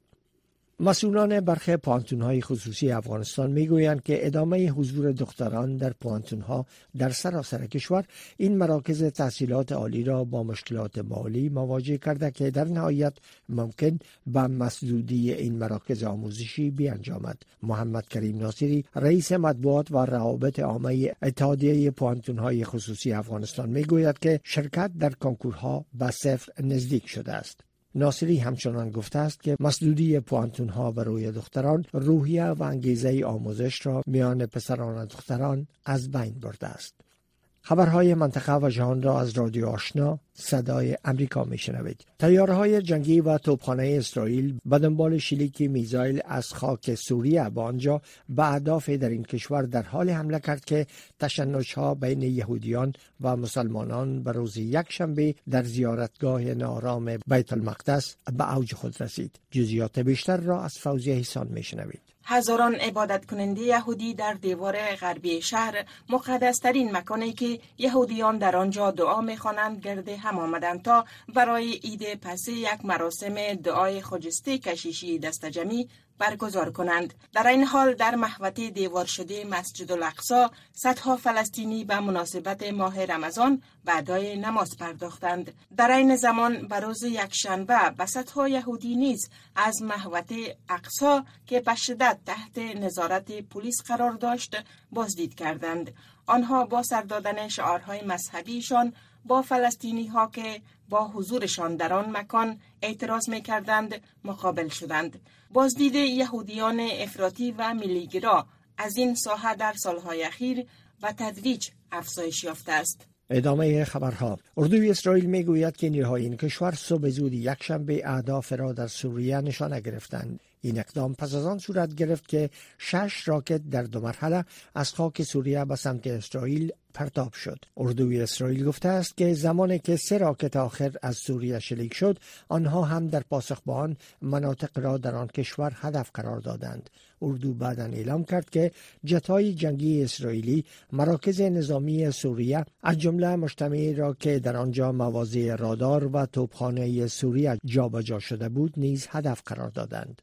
مسئولان برخی پوانتون‌های خصوصی افغانستان میگویند که ادامه حضور دختران در پوانتون‌ها در سراسر کشور این مراکز تحصیلات عالی را با مشکلات مالی مواجه کرده که در نهایت ممکن به مسدودی این مراکز آموزشی بیانجامد. محمد کریم ناصری، رئیس مطبوعات و روابط عامه اتحادیه پوانتون‌های خصوصی افغانستان میگوید که شرکت در کنکورها به صفر نزدیک شده است. ناصری همچنان گفته است که مسدودی پوانتون‌ها برای دختران روحیه و انگیزه آموزش را میان پسران و دختران از بین برده است. خبرهای منطقه و جهان را از رادیو آشنا صدای امریکا میشنوید. طیاره‌های جنگی و توپخانه اسرائیل به دنبال شلیک میزایل از خاک سوریه به آنجا به اهداف در این کشور در حال حمله کرد که تشنج‌ها بین یهودیان و مسلمانان به روز یکشنبه در زیارتگاه ناآرام بیت المقدس به اوج خود رسید. جزئیات بیشتر را از فوزیه حسان میشنوید. هزاران عبادت کننده یهودی در دیوار غربی شهر، مقدس‌ترین مکانی که یهودیان در آنجا دعا می‌خوانند، گرد هم آمدند تا برای عید پسه یک مراسم دعای خجسته کشیشی دستجمعی برگزار کنند. در این حال در محوطه دیوار شده مسجد الاقصی صدها فلسطینی به مناسبت ماه رمضان به ادای نماز پرداختند. در این زمان به روز یکشنبه به صدها یهودی نیز از محوطه اقصی که به شدت تحت نظارت پلیس قرار داشت بازدید کردند. آنها با سر دادن شعارهای مذهبیشان با فلسطینی ها که با حضورشان در آن مکان اعتراض می‌کردند مقابل شدند. بازدید یهودیان افراطی و ملیگرا از این ساحه در سالهای اخیر و تدریج افزایش یافته است. ادامه خبرها. اردوی اسرائیل میگوید که نیروهای این کشور صبح زود یکشنبه اهداف را در سوریه نشانه گرفتند. این اقدام پس از آن صورت گرفت که شش راکت در دو مرحله از خاک سوریه به سمت اسرائیل پرتاب شد. اردوی اسرائیل گفته است که زمانی که سه راکت آخر از سوریه شلیک شد، آنها هم در پاسخ به آن مناطق را در آن کشور هدف قرار دادند. اردو بعداً اعلام کرد که جت‌های جنگی اسرائیلی مراکز نظامی سوریه از جمله مجتمعی را که در آنجا مواضع رادار و توپخانه سوریه جابجا شده بود نیز هدف قرار دادند.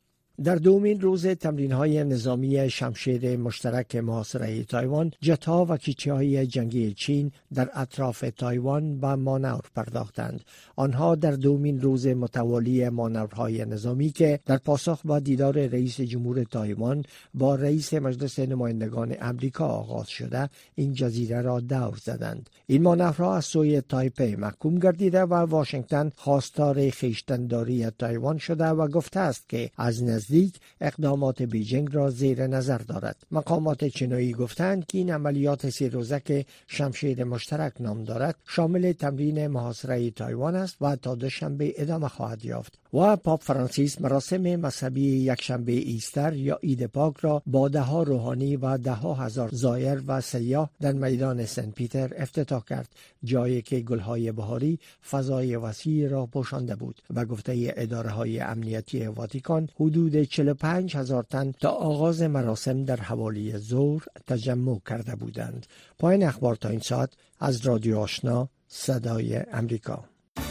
در دومین روز تمرین‌های نظامی شمشیر مشترک محاصره تایوان، جت‌ها و کیچه‌های جنگی چین در اطراف تایوان به مانور پرداختند. آنها در دومین روز متوالی مانورهای نظامی که در پاسخ با دیدار رئیس جمهور تایوان با رئیس مجلس نمایندگان امریکا آغاز شده، این جزیره را دور زدند. این مانورها از سوی تایپی محکوم گردیده و واشنگتن خواستار خویشتن‌داری تایوان شده و گفته است که از نزدیک اقدامات بیجینگ را زیر نظر دارد. مقامات چینی گفتند که این عملیات سه روزه که شمشیر مشترک نام دارد شامل تمرین محاصره تایوان است و تا دوشنبه ادامه خواهد یافت. و پاپ فرانسیس مراسم مذهبی یکشنبه ایستر یا عید پاک را با ده ها روحانی و ده ها هزار زائر و سیاح در میدان سنت پیتر افتتاح کرد، جایی که گلهای بهاری فضای وسیع را پوشانده بود. و گفته اداره های امنیتی واتیکان حدود چهل و پنج هزار تن تا آغاز مراسم در حوالی ظهر تجمع کرده بودند. پایان اخبار تا این ساعت از رادیو آشنا صدای امریکا.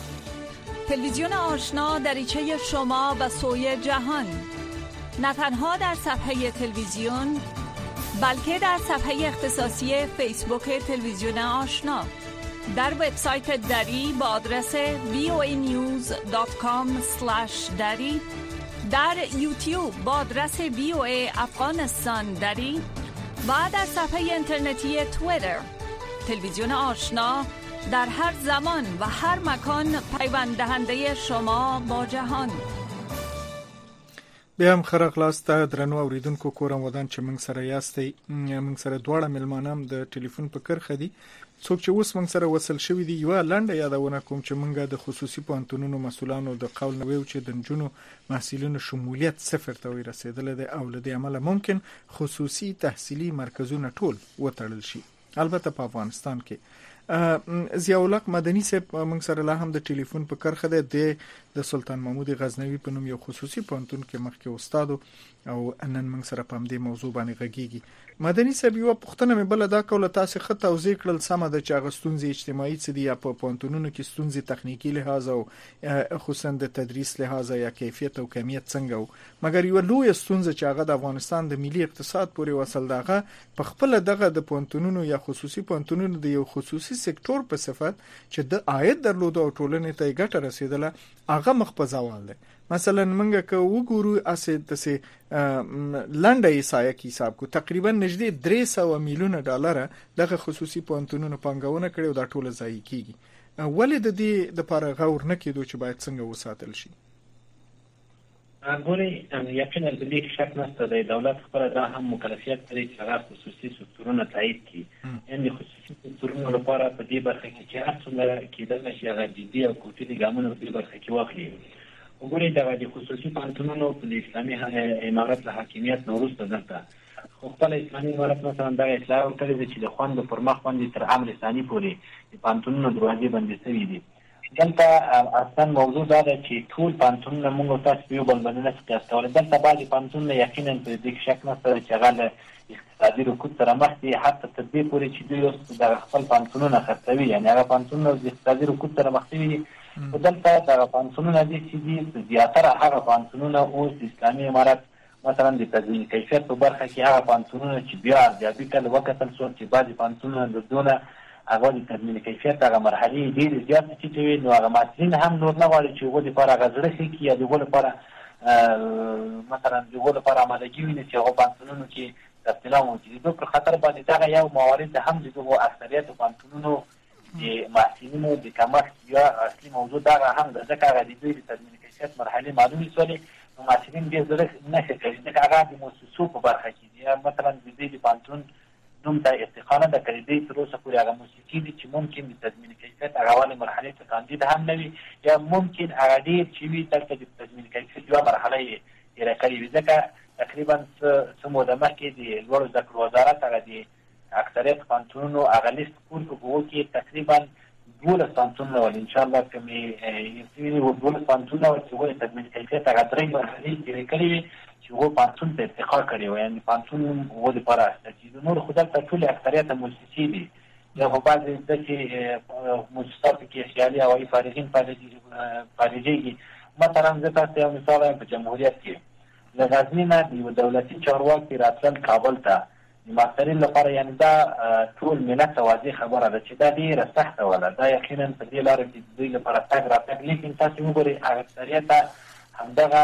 تلویزیون آشنا دریچه شما و سوی جهان، نه تنها در صفحه تلویزیون بلکه در صفحه اختصاصی فیسبوک تلویزیون آشنا، در وبسایت دری با آدرس وی او ای نیوز دات کام اسلش دری، در یوتیوب با آدرس وی او ای افغانستان دری و در صفحه اینترنتی توییتر. تلویزیون آشنا در هر زمان و هر مکان پیوند دهنده شما با جهان. بیا هم خره خلاص ته درنو اوریدونکو کورم ودان چې موږ سره یاستئ. موږ سره دواړه ملمانام د ټلیفون په کرخه دي. څوک چې اوس موږ سره وصل شوي دي، یوه لنډه یادونه کوم چې موږ د خصوصي پوهنتونونو مسؤلانو د قول نه ویو چې د نجونو محصلینو شمولیت صفر ته ورسېدلی دی او له دې امله ممکن خصوصي تحصیلي مرکزونه ټول وتړل شي. البته په افغانستان کې ضیاء الحق مدني صاحب موږ سره لا هم د ټلیفون په کرخه ده د سلطان محمود غزنوي په نوم یو خصوصي پوهنتون کې مخکې استاد او نن موږ سره په دې موضوع باندې غږیږي. مدني صاحب یو پوښتنه مې بل دا کوله، تاسو خط توضیح کړل سم ده چې غستونځي اجتماعي څه دي یا په پوهنتونونو کې ستونزې تخنیکی لحاظ او خصوصا د تدریس لحاظ یا کیفیت او کمیت څنګه وو، مګر یو لوی ستونزه چې هغه د افغانستان د ملي اقتصاد پورې وصل دغه په خپل دغه د پوهنتونونو یا خصوصي پوهنتونونو د یو خصوصي سکتور په صفت چې د عاید درلود او ټولنې ته ګټه رسیدله هغه مخ په زوال ده. مثلا منګه که وګورو اسې د سه لنډه ایسایه کې حساب کو تقریبا نږدې درې سوه میلیونه ډالر دغه خصوصي پوهنتونونو پنګونه کړي او دا ټول ځای کیږي. ولې د دې د لپاره غور نه کېدو چې باید څنګه وساتل شي؟ ګوري یقینا د دې شک نشته د دولت خپل دا هم مکلفیت لري چې هغه خصوصي سکتورونه تایید کړي. یعنی خصوصي سکتورونه لپاره په دې برخه کې چې هر څومره کېدل شي هغه جدي او کوټي ګامونه په دې برخه کې واخلي. وګورئ دا د خصوصي پوهنتونونو په اسلامي امارت له حاکمیت نه وروسته دلته خو خپل اسلامي امارت مثلا دا اصلاح وکړي چې د خوند پر مخ باندې تر امر ثاني پورې د پوهنتونونو دروازې بندې شوې دي. دلته اصلا موضوع دا ده چې ټول پوهنتونونه موږ تاسو یو بل باندې نه ستاسو دلته بعضې پوهنتونونه یقینا په دې شک نشته چې هغه له اقتصادي رکود سره مخ دي، حتی تر دې پورې چې دوی اوس د خپل پوهنتونونه خرڅوي، یعنې هغه پوهنتونونه د اقتصادي رکود سره مخ دي. په دلته دغه پوهنتونونه دي چې دي زیاتره هغه پوهنتونونه اوس د اسلامي امارت مثلا د تضمین کیفیت په برخه کې هغه پوهنتونونه چې بیا ارزیابي کله وکتل شو چې بعضې پوهنتونونه د دونه هغه د تضمین کیفیت هغه مرحلې ډېرې زیاتې ټیټې وي، نو هغه محصلین هم نور نه غواړي چې هغوی دپاره هغه زړه ښه کړي یا د هغو لپاره مثلا د هغو لپاره آمادګي ویني چې هغو پوهنتونونو کې د ابتلا موجودېدو پر خطر باندې دغه یو موارد هم د دغو اکثریتو پوهنتونونو د محصلینو د کمښت یا اصلي موضوع دغه هم ده، ځکه هغه د دوی د تضمین کیفیت مرحلې معلومې شولې، نو محصلین ډېر زړه نه ښه کوي، ځکه هغه د مؤسسو په برخه کې دي. مثلا د دوی د پوهنتون نوم ته ارتقا نه ده کړې، دوی تر اوسه پورې هغه موسیقي دي چې ممکن د تضمین کیفیت هغه اولې مرحلې ته کاندید هم نه وي، یا ممکن هغه ډېر چې وي دلته د تضمین کیفیت یوه مرحله یې تېره کړې وي، ځکه تقریبا څه موده مخکې د لوړو زده کړو وزارت هغه د اکثریت پوهنتونونو هغه لیست خپور کړو، په هغو کې تقریبا دولس پوهنتونونه ول انشاءالله کومې یې وي دولس پوهنتونونه ول چې هغوی د تضمین کیفیت هغه درې مرحلې تېرې کړې وي چې هغو پوهنتون ته ارتقا کړې وه، یعنې پوهنتون هغو دپاره استه چې د نورو خو دلته ټولې اکثریته موسسې دي، یا خو بعضې داسې موسساتو کې خیالي هوایي فارغین فارغېږي. مثلا زه تاسو یو مثال وایم، په جمهوریت کې له غزني نه د یوه دولتي چارواکي راتلل کابل ته د ماسترین لپاره، یعنې دا ټول ملت ته واضح خبره ده چې دا ډېره سخته وله، دا یقینا په دې لاره کې د دوی لپاره تګ راتګ. لیکن تاسو وګورئ اکثریته همدغه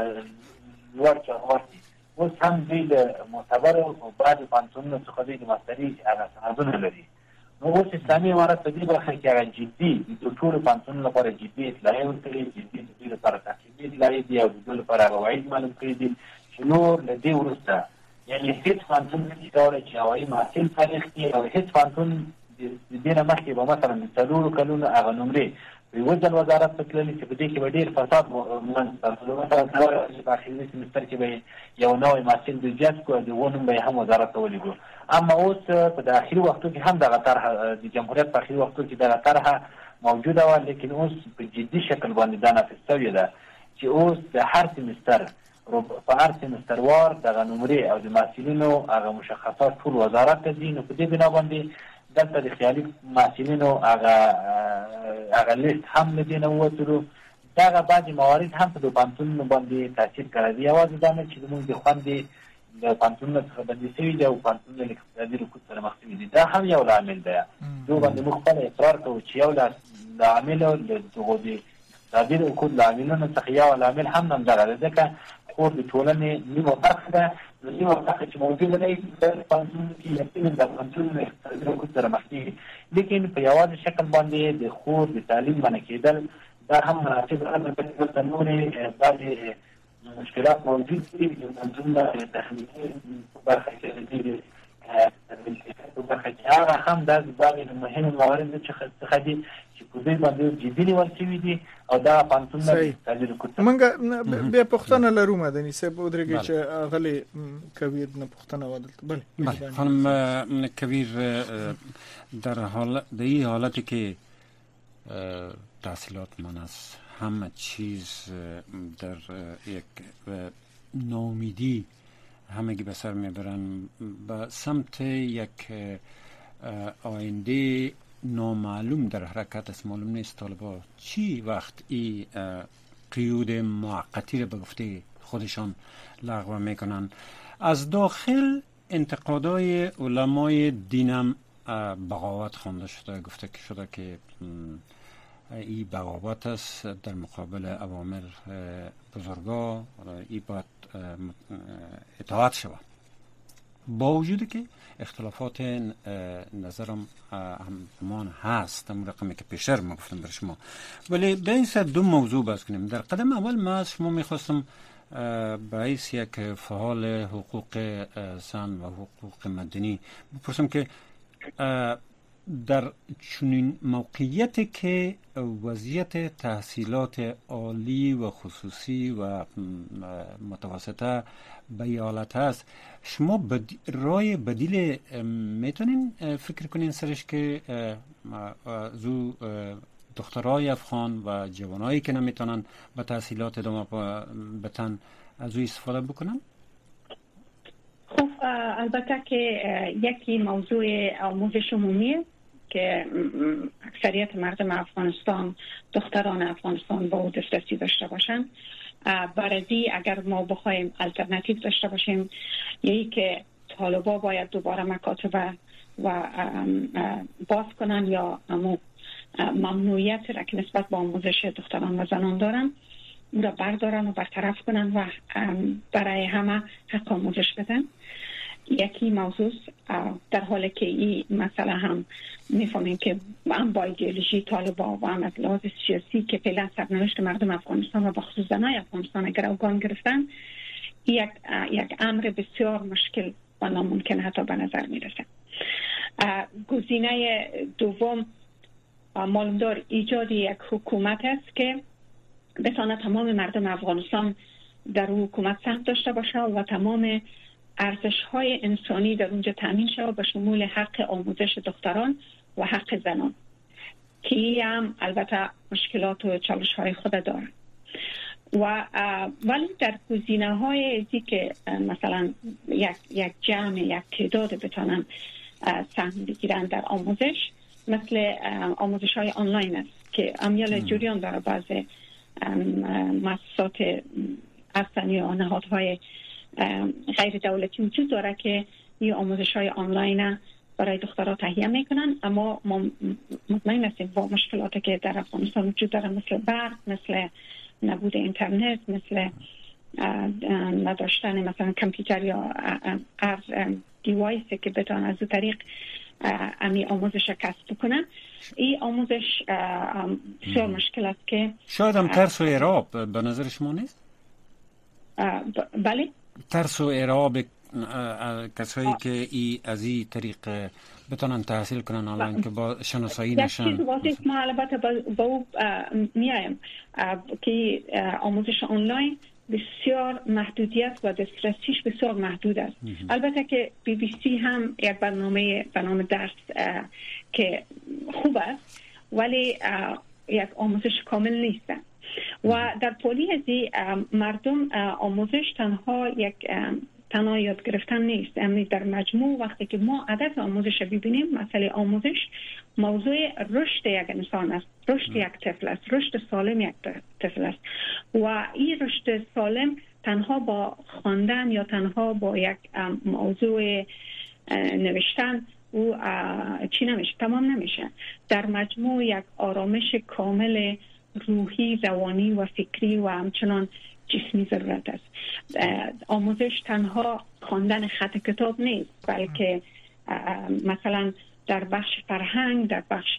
لوړ چارواکي اوس هم دوی د معتبرو او بعضې پوهنتونونو څخه دوی د ماستري هغه سندونه لري. نو اوس اسلامي امارت په دې برخه کې هغه جدي د ټولو پوهنتونونو لپاره جدي اطلاعیې ورکړي، جدي د دوی لپاره تعقیبي اطلاعیې دي او د دوی لپاره هغه وعید معلوم کړي دي چې نور له دې وروسته یعنې هېڅ پوهنتون نشي کولی چې هوایي محصل فارغ کړي، او هېڅ پوهنتون د دې نه مخکې به مثلا د څلورو کلونو هغه نمرې په یوه ځل وزارت ته تللې چې په دې کې به ډېر فساد منځته راتلو. مثلا چې په اخري سمستر کې به یو نوی محصل د جذب کړو، د هغو نوم به یې هم وزارت ته ولېږو. اما اوس په د اخري وختو کې هم دغه طرحه د جمهوریت په اخري وختو کې دغه طرحه موجوده وه، لیکن اوس په جدي شکل باندې دا نافذ شوې ده چې اوس د هر سمستر په هر سمستر وار دغه نمرې او د محصلینو هغه مشخصات ټول وزارت ته ځي. نو په دې بنا باندې دلته د خیالي محصلینو هغه هغه لیست هم له دې نه ووتلو. دغه بعضې موارد هم په د پوهنتونونو باندې تاثیر کړی دی، یوازې دا نه چې زموږ د خوندې د پوهنتونونو څخه بندي شوي دي او پوهنتونونه له اقتصادي رکود سره مخ شوي دي، دا هم یو لامل دی. دو باندې موږ خپله اقرار کوو چې یو د عاملو د دغو د اقتصادي رکود له عاملونو څخه یو لامل هم همدغه دی، ځکه خور د ټولنې نیمه برخه ده، نو نیمه برخه چې موجوده نه وي په پوهنتونونو کې یقینا د پوهنتونونو اقتصادي رکود سره مخ کېږي. لیکن په یوازې شکل باندې د خور د تعلیم منع کېدل دا هم مناسب نه ده، ځکه دلته نورې بعضې مشکلات موجود دي چې پوهنتونونه تخنیکي په برخه کې د هغه هم د بعضې مهم موارد چې خدي چې په دې باندې جدي نیول شوي دي او دا پانتون نه تغیر کوي. منګه بیا پښتنه لرو مدني صاحب ودرېږي چې غلي کویر نه پښتنه ودلته. بله خانم کویر، در حال در این حالتی که تحصیلات من از همه چیز در یک ناامیدی همگی به سر میبرن به سمت یک آینده نامعلوم در حرکت است. معلوم نیست طالبا چی وقت این قیود موقتی را به گفته خودشان لغو میکنن. از داخل انتقادای علمای دینم بغاوت خوانده شده، گفته شده که این بغاوت است در مقابل اوامر بزرگا، این باید اطاعت شود. با وجودی که اختلافات نظرم همزمان هست، همون رقمی که پیشتر ما گفتم بر شما، ولی به این سر دو موضوع بحث کنیم. در قدم اول ما از شما میخواستم باعث یک فعال حقوق زن و حقوق مدنی بپرسم که در چنین موقعیتی که وضعیت تحصیلات عالی و خصوصی و متوسطه به این حالت هست، شما بدی رای بدیل میتونین فکر کنین سرش که زو دخترای افغان و جوانایی که نمیتونن به تحصیلات ادامه بتن از او استفاده بکنن؟ خب البته که یکی موضوع آموزش عمومیه که اکثریت مردم افغانستان، دختران افغانستان با دسترسی داشته باشند. برای اگر ما بخوایم الटरनेटिव داشته باشیم، یکی که طالبا باید دوباره مکاتب و باز کنن یا امو ممنوعیت را که نسبت به آموزش دختران و زنان دارن اون را بردارن و برطرف کنن و برای همه حق آموزش بدن. یکی موضوع در حالی که این مسئله هم میفهمیم که هم با ایدئولوژی طالبا و هم از لحاظ سیاسی که فعلا سرنوشت مردم افغانستان و بخصوص زنای افغانستان گروگان گرفتن، یک یک امر بسیار مشکل و ناممکن حتی به نظر میرسه. گزینه دوم معلومدار ایجاد یک حکومت است که بتونه تمام مردم افغانستان در حکومت سهم داشته باشه و تمام ارزش‌های انسانی در اونجا تامین شود، به شمول حق آموزش دختران و حق زنان که هم البته مشکلات و چالش‌های خود داره. و ولی در گزینه‌های ازی که مثلا یک یک جمع یک تعداد بتونن سهم بگیرن در آموزش، مثل آموزش‌های آنلاین است که امیال جریان داره. بعض مؤسسات اصلی و نهادهای غیر دولتی وجود داره که این آموزش‌های آنلاین برای دخترها تهیه میکنن، اما ما مطمئن هستیم با مشکلاتی که در افغانستان وجود داره، مثل برق، مثل نبود اینترنت، مثل نداشتن مثلا کامپیوتر یا دیوایسی که بتوان از طریق امی آموزش کسب بکنن، این آموزش بسیار مشکل است که شاید هم ترس و اعراب به نظر شما نیست؟ بله، ترس و اعراب کسایی که ای از این طریق بتونن تحصیل کنن آنلاین که با شناسایی نشن. یک چیز واضح ما البته با او میایم که آموزش آنلاین بسیار محدودیت و دسترسیش بسیار محدود است. البته که بی بی سی هم یک برنامه برنامه درس که خوب است ولی یک آموزش کامل نیست. و در پولی ازی مردم آموزش تنها یک تنها یاد گرفتن نیست، یعنی در مجموع وقتی که ما عدد آموزش ببینیم، مسئله آموزش موضوع رشد یک انسان است، رشد یک طفل است، رشد سالم یک طفل است و این رشد سالم تنها با خواندن یا تنها با یک موضوع نوشتن او چی نمیشه، تمام نمیشه. در مجموع یک آرامش کامل روحی، روانی و فکری و همچنان جسمی ضرورت است. آموزش تنها خواندن خط کتاب نیست، بلکه مثلا در بخش فرهنگ، در بخش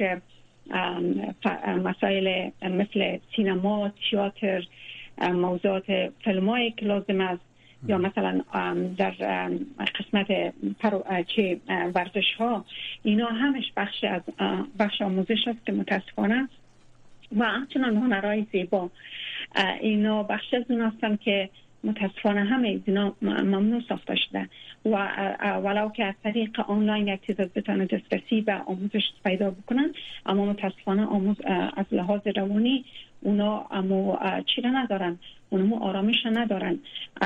مسائل مثل سینما، تئاتر، موضوعات فیلمایی که لازم است یا مثلا در قسمت چه ورزش ها، اینا همش بخش از بخش آموزش است که متاسفانه و همچنان هنرهای زیبا اینا بخش از اون هستن که متاسفانه همه اینا ممنوع ساخته شده و ولو که از طریق آنلاین یک چیز بتونه دسترسی به آموزش پیدا بکنن، اما متاسفانه آموز از لحاظ روانی اونا اما چی را ندارن، اونا آرامش ندارن.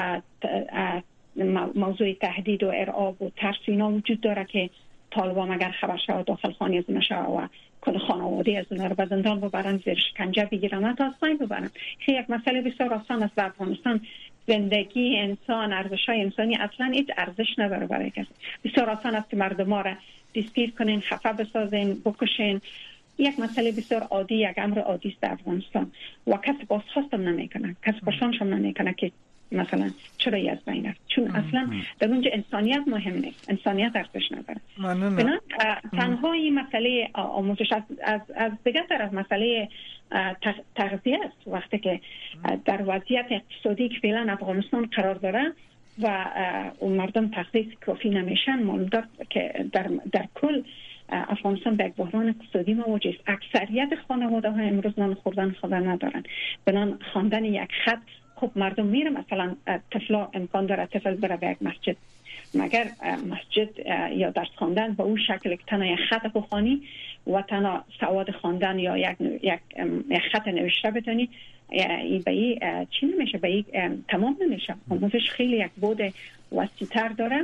موضوع تهدید و ارعاب و ترس اینا وجود داره که طالبان اگر خبر شود داخل خانه از اون شود و کل خانواده از اون رو به زندان ببرن، زیر شکنجه بگیرن، حتی از پای ببرن. خیلی یک مسئله بسیار آسان است. در افغانستان زندگی انسان، ارزش‌های انسانی اصلا هیچ ارزش نداره برای کسی. بسیار آسان است که مردم ها را دیسپیر کنین، خفه بسازین، بکشین. یک مسئله بسیار عادی، یک امر عادی است در افغانستان و کسی بازخواستم نمیکنه، کسی پرسانش هم نمیکنه که مثلا چرا از بین رفت، چون اصلا در اونجا انسانیت مهم نیست، انسانیت ارزش نداره. بنابراین تنها این مسئله آموزش از از, از دیگه طرف مسئله تغذیه است. وقتی که در وضعیت اقتصادی که فعلا افغانستان قرار داره و مردم تغذیه کافی نمیشن، معلوم که در در کل افغانستان به یک بحران اقتصادی مواجه است. اکثریت خانواده ها امروز نان خوردن خودن ندارن. بنان خواندن یک خط، خب مردم میره مثلا طفلا امکان داره طفل بره به یک مسجد، مگر مسجد یا درس خواندن به اون شکل که تنها یک خط بخوانی و تنها سواد خواندن یا یک یک یک خط نوشته بدونی، این به این چی نمیشه، به این تمام نمیشه. آموزش خیلی یک بود وسیع‌تر داره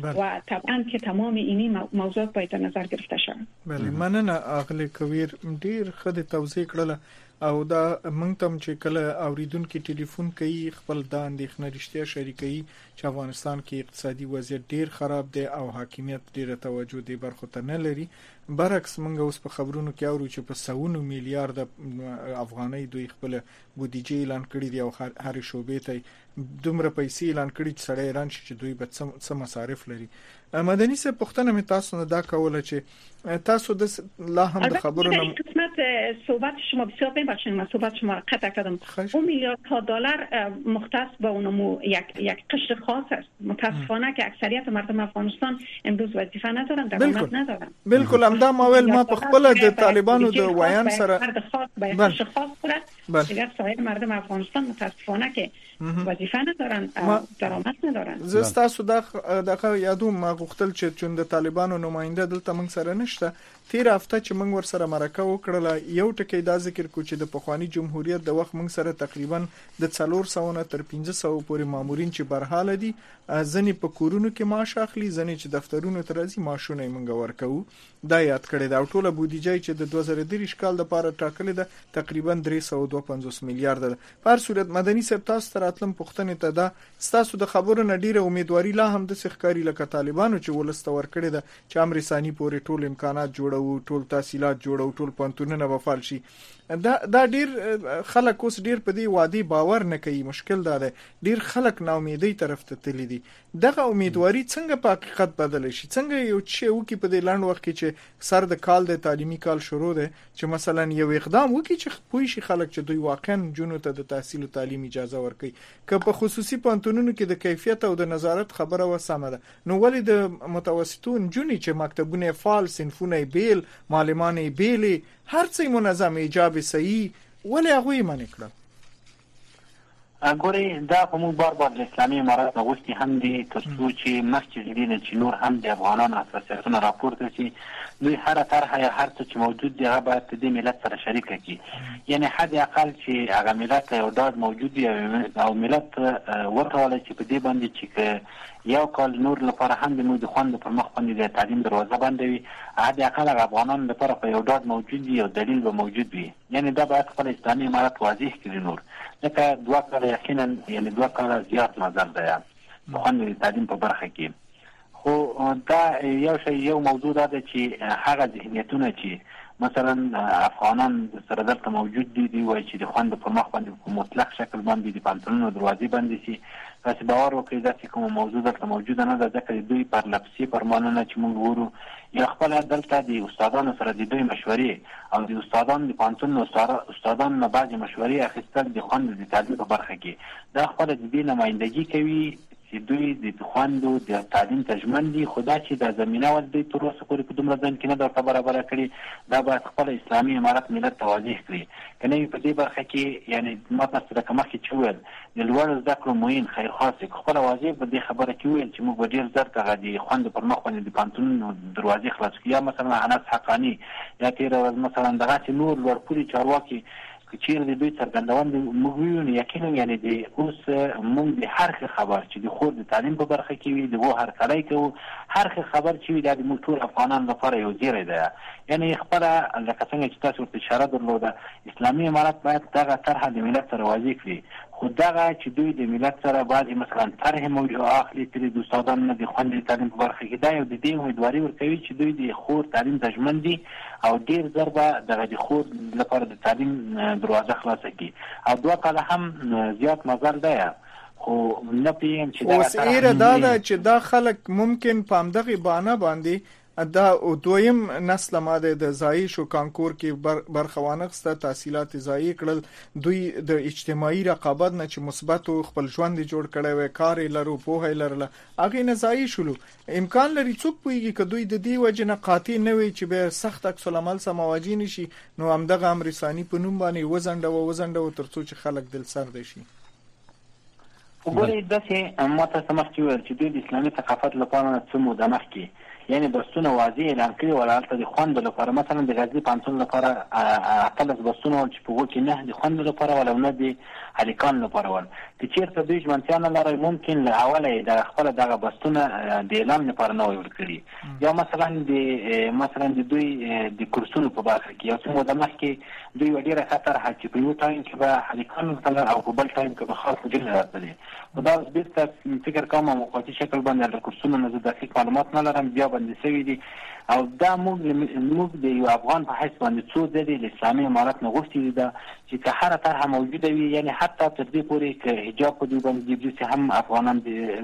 و طبعا که تمام اینی موضوعات باید در نظر گرفته شود. بله، مننه اغلی کویر، ډیر خدای توضیح کړله او دا موږ تم چې کله اوریدونکو ټلیفون کوي خپل د اندېښنه رښتیا شریکي چې افغانستان کې اقتصادي وضعیت ډیر خراب دی او حاکمیت ډیره توجه دی برخو ته نه لري. برعکس موږ اوس په خبرونو کې اورو چې په سونو میلیارډ افغانۍ دوی خپل بودیجه اعلان کړی دی او هر شوبې ته دومره پیسې اعلان کړي چې سړی ایران چې دوی به څه مصارف لري. مدني څه پښتنه می تاسو نه دا کوله چې تاسو د لا هم د خبرو نه قسمت صحبت شما بسیار ببخشید، من صحبت شما را قطع کردم. اون میلیاردها دلار مختص به اونمو یک یک قشر خاص است. متاسفانه که اکثریت مردم افغانستان امروز وظیفه ندارن، درآمد ندارن. بالکل همدا ماول ما په خپل د طالبانو د وایان سره فرد خاص به قشر خاص خورد. دیگر سایر مردم افغانستان متاسفانه که وظیفه ندارن، درآمد ندارن. زستاسو دا دغه یادو ما غوښتل چې چون د طالبانو نماینده دلته موږ سره نشته. تیر هفته چې موږ ور سره مرکه وکړله یو ټکی دا ذکر کو چې د پخوانی جمهوریت د وخت موږ سره تقریبا د څلور سوه نه تر پنځه سوه پورې مامورین چې برحاله دي، ځنې په کورونو کې معاش اخلي، ځنې چې دفترونو ته راځي معاشونه موږ ورکو. دا یاد کړی دا ټوله بودیجه چې د دوه زره درې کال لپاره ټاکلې ده تقریبا درې سوه دوه پنځوس میلیارډ ده. په هر صورت مدني صاحب تاسو ته راتلم پوښتنې ته دا ستاسو د خبرو نه ډیره امیدواري لا هم د ښکاری لکه طالبانو چې ولست ورکړي ده چې امر ثاني پورې ټول امکانات جوړو، ټول تحصیلات جوړو، ټول پانتونونه به فعال شي. دا دا ډیر خلک اوس ډیر په دې وادي باور نه کوي. مشکل دا ده ډیر خلک نا امیدي طرف ته تللی دي. دغه امیدواري څنګه په حقیقت بدل شي؟ څنګه یو چې وکي په دې لاند وخت کې چې سر د کال د تعلیمي کال شروع ده چې مثلا یو اقدام وکي چې پوي شي خلک چې دوی واقعا جنو ته د تحصیل او تعلیم اجازه ورکړي، که په خصوصي پانتونونو کې د کیفیت او د نظارت خبره وسامه ده، نو ولې د متوسطون جونی چې مکتبونه فعال، صنفونه بیل، معلمان بیل، هر څه منظم، ایجاب صحیح، ولې هغه یې منې کړل؟ ګورې دا په موږ بار بار د اسلامي امارات غوښتي هم دي تر څو چې مخکې دې نه چې نور هم د افغانانو اساسیتونه راپورته شي. دوی هر طرح یا هر څه چې موجود دی هغه باید د ملت سره شریک کړي، یعنی حد اقل چې هغه ملت یو ډاډ موجود دی او ملت ورته چې په دې باندې چې یو کال نور لپاره هم د موږ د خوند پر مخ باندې د تعلیم دروازه بندوي، حد اقل هغه افغانانو لپاره په یو ډاډ موجود دی او دلیل به موجود وي. یعنی دا باید خپل اسلامي امارات واضح کړي. نور ځکه دوه کاله یقینا یعنی دوه کاله زیات نظر دی په خوند د تعلیم په برخه کې. خو دا یو شی یو موضوع ده چې هغه ذهنیتونه چې مثلا افغانان سره دلته موجود دي دی وایي چې د خوند پر مخ باندې په مطلق شکل باندې د پانتونونو دروازې بندې شي. تاسو باور وکړئ دا چې کوم موضوع دلته موجوده نه ده، ځکه دوی پر لفظي فرمانونه چې موږ ورو یا خپل دلته د استادانو سره د دوی مشورې او د استادانو د پانتون استادانو نه بعضې مشورې اخیستل د خوند د تعلیم په برخه کې دا خپل د دې نمایندګي کوي چې دوی د خوندو د تعلیم تجمن دي، خدا چې د زمينه ول دوی تر اوسه پورې په دومره ځان کې نه دا برابر کړي، دا به خپل اسلامي امارت ملت توضیح کړي. کنه په دې برخه کې یعنی ما تاسو ته کومه کې چول د لوړ زده کړو موین خیر خاص خپل واجب به خبره کې ویل چې موږ ډیر زر ته غدي خوند پر مخ باندې د پانتون دروازې خلاص کړي. یا مثلا انس حقانی یا تیر مثلا دغه چې نور ورپوري چارواکي کچیر د دوی څرګندون موږ وینو یقینا یعنی د اوس موږ د هر خبر چې د خور د تعلیم په برخه کې وي د وو هر کړای کو هر خبر چې وي د موږ ټول افغانان لپاره یو زیری ده. یعنی خبره لکه څنګه چې تاسو ته اشاره درلوده اسلامي امارت باید دغه طرح د ملت سره واضح کړي. خو دغه چې دوی د ملت سره بعضی مثلا طرح موجود اخلي تر د استادانو د خوندې تعلیم په برخه کې دا یو د دې امیدواري ورکوي چې دوی د خور تعلیم تضمن دي او ډیر ضربه دغه د خور لپاره د تعلیم دروازه خلاصه کړي. او دوه کاله هم زیات مزل ده خو نه پیم چې دا اوس ایره دا ده چې دا خلک ممکن په همدغه بانه باندې دا او دویم نسل ماده د ځای شو کانکور کې بر برخوانغسته تحصیلات ځای کړل، دوی د اجتماعي رقابت نه چې مثبت او خپل ژوند جوړ کړي وي، کار لرو په هیلرله هغه نه ځای شول. امکان لري څوک پويږي که دوی د دې وجه نه قاطع نه وي چې به سخت عکس العمل سم مواجه نشي، نو همدغه امرسانی په نوم باندې وزنده و وزنده و ترڅو چې خلک دل سر دي شي. وګورئ داسې ماته سمح چې ویل چې دوی د اسلامي ثقافت لپاره څه مو د مخ کې یعنی بسونه واضح اعلان کړي ولالته د خوند لپاره مثلا د غزنی پانتون لپاره اتلس بسونه چې په وکي نه د خوند لپاره ولا نه دي هلیکان لپاره ول چې چیرته دوی ژمنتیا نه لري ممکن له اوله د خپل دغه بسونه د اعلان لپاره نه ویل کړي. یا مثلا د مثلا د دوی د کورسونو په برخه کې یو څه د مخ کې دوی ډیره خطر حق په یو ټایم کې به هلیکان مثلا او په بل ټایم کې به خاص جن راځي. خدا بیرته فکر کوم موقتی شکل باندې د کورسونو نه د دقیق معلومات نه لرم بیا باندې سوي دي او دا موږ موږ د یو افغان په حیث باندې څو ځلې د اسلامي امارت نه غوښتي ده چې که هر طرح موجوده وي یعنی حتی تر دې پورې چې حجاب په دې باندې د هم افغانان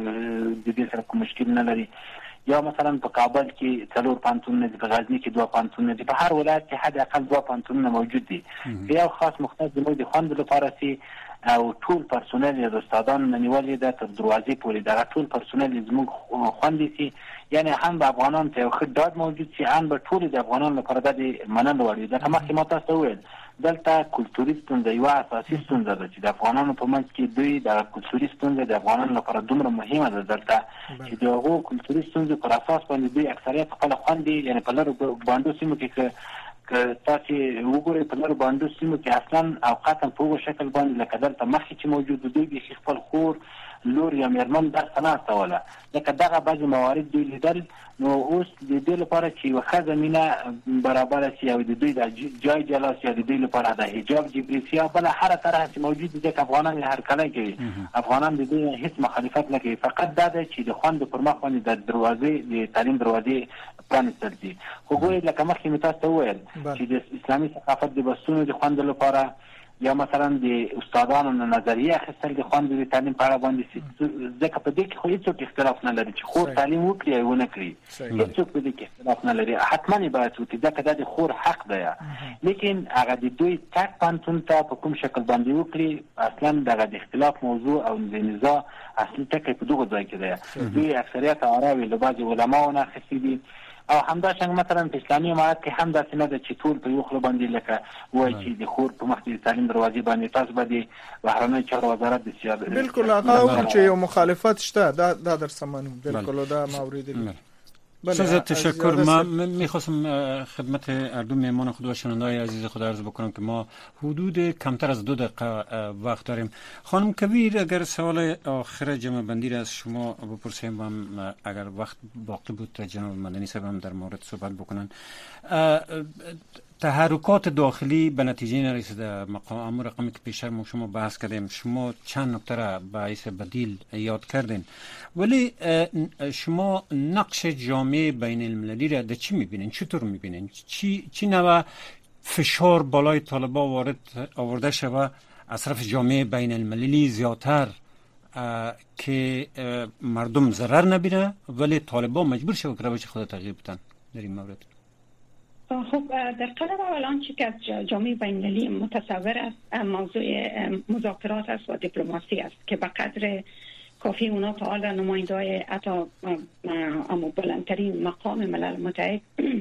د دې سره کوم مشکل نه لري. یا مثلا په کابل کې څلور پانتون دي، په غزنی کې دوه پانتون دي، په هر ولایت کې حد اقل دوه پانتون موجود دي. یو خاص مختص د موږ د خوند لپاره سي او ټول پرسونل د استادانو نیولې ده تر دروازې پورې دا ټول پرسونل زموږ خوندې سي یعنی هم د افغانانو ته خدمت موجود سي ان به ټول د افغانانو لپاره د منلو وړي ده. مخکې ما تاسو ویل دلته کلتوري ستونزه یو اساسي ستونزه ده چې د افغانانو په منځ کې دوی د کلتوري ستونزه د افغانانو لپاره دومره مهمه ده دلته چې دغه کلتوري ستونزه پر اساس باندې دوی اکثریت خپل خوندې یعنی په لارو باندې سیمو کې که تاسو وګورئ په لارو باندې سیمو کې اصلا او قطعا په شکل باندې لکه دلته مخکې چې موجود دوی د خپل خور لور یا مرمن در سناسته ولا لکه دغه بعضی موارد دوی لیدل نو اوس د دې لپاره چې یو ښه زمینه برابر شي او د دوی د جای جلاس یا د دوی لپاره د حجاب جبريسیا بل هر طرح چې موجود دي چې افغانان هر کله کوي افغانان د دې هیڅ مخالفت نه کوي، فقط دا ده چې د خوند پر مخ باندې د دروازې د تعلیم دروازې پرانستل دي. خو ګورئ لکه مخکې مې تاسو وویل چې د اسلامي ثقافت د بسونو د خوند لپاره یا مثلا د استادانو نظریه اخیستل د خوند د تعلیم په اړه باندې ځکه په دې کې خو هیڅ اختلاف نه لري چې خور تعلیم وکړي او نه کړي، هیڅ په دې کې اختلاف نه لري، حتما باید وکړي ځکه د خور حق دی. لیکن هغه د دوی تک پانتون ته په کوم شکل باندې وکړي اصلا دغه د اختلاف موضوع او د نزاع اصلي ټکی په دغه ځای کې دی. دوی اکثریت عربي له بعض علماو نه اخیستي دي او همداشان مثلا په اسلامي امارت کې هم داسې نه ده چې ټول په یو خله باندې لکه وایي چې د خور په مخ د تعلیم دروازې باندې تاسو به د بهرنۍ چارو وزارت د سیاست بالکل هغه چې یو مخالفت شته دا دا در سمانو بالکل دا مورد سازه تشکر. ما میخواستم خدمت اردو میهمان خود و شنونده‌های عزیز خود عرض بکنم که ما حدود کمتر از دو دقیقه وقت داریم. خانم کبیر اگر سوال آخر جمع بندی را از شما بپرسیم هم اگر وقت باقی بود جناب مدنی صاحب هم در مورد صحبت بکنن. تحرکات داخلی به نتیجه نرسیده، مقام رقمی که پیشتر ما شما بحث کردیم، شما چند نکته را باعث بدیل یاد کردین، ولی شما نقش جامعه بین المللی را در چی میبینین؟ چطور میبینین؟ چی چی نوع فشار بالای طالبا وارد آورده شده از طرف جامعه بین المللی زیادتر که مردم ضرر نبینه ولی طالبا مجبور شده که روش خود تغییر بدن در این مورد؟ خب در قلب اول آنچه که از جامعه بین‌المللی متصور است موضوع مذاکرات است و دیپلماسی است که به قدر کافی اونا فعال نماینده‌های حتی اما بلندترین مقام ملل متحد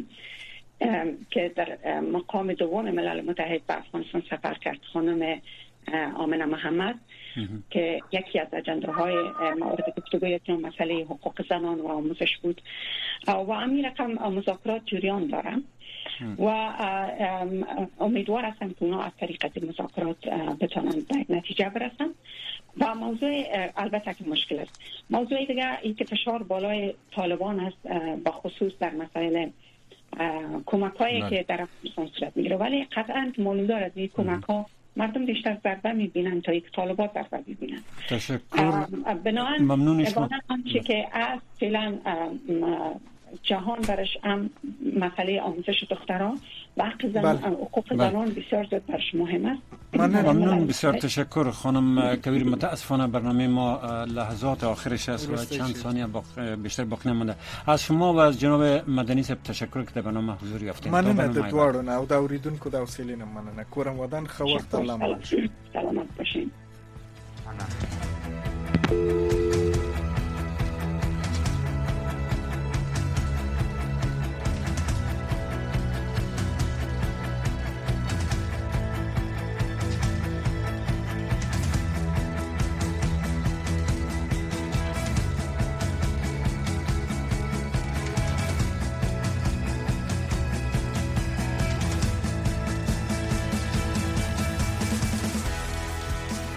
که در مقام دوم ملل متحد به افغانستان سفر کرد، خانم آمنه محمد که یکی از اجنده های مورد گفتگو یک مسئله حقوق زنان و آموزش بود و همین رقم مذاکرات جریان داره و امیدوار هستم که اونا از طریق مذاکرات بتونن به نتیجه برسن. و موضوع البته که مشکل است. موضوع دیگه این که فشار بالای طالبان است با خصوص در مسائل کمک هایی که در افغانستان صورت میگیره، ولی قطعا معلوم داره از این کمک ها مردم بیشتر ضربه میبینن تا یک طالبان ضربه میبینن. تشکر. بنابراین ممنون شما. آنچه که از فعلا جهان برش هم مسئله آموزش دختران و حق زنان، حقوق زنان بسیار زیاد برش مهم است. ممنون، بسیار تشکر خانم کبیر. متاسفانه برنامه ما لحظات آخرش است و چند ثانیه بیشتر باقی نمونده. از شما و از جناب مدنی صاحب تشکر که در برنامه حضور یافتید. مننه د دوړو نه او د اوریدونکو د حوصلې نه مننه. کورم ودان خو وخت الله مو. سلامت باشین.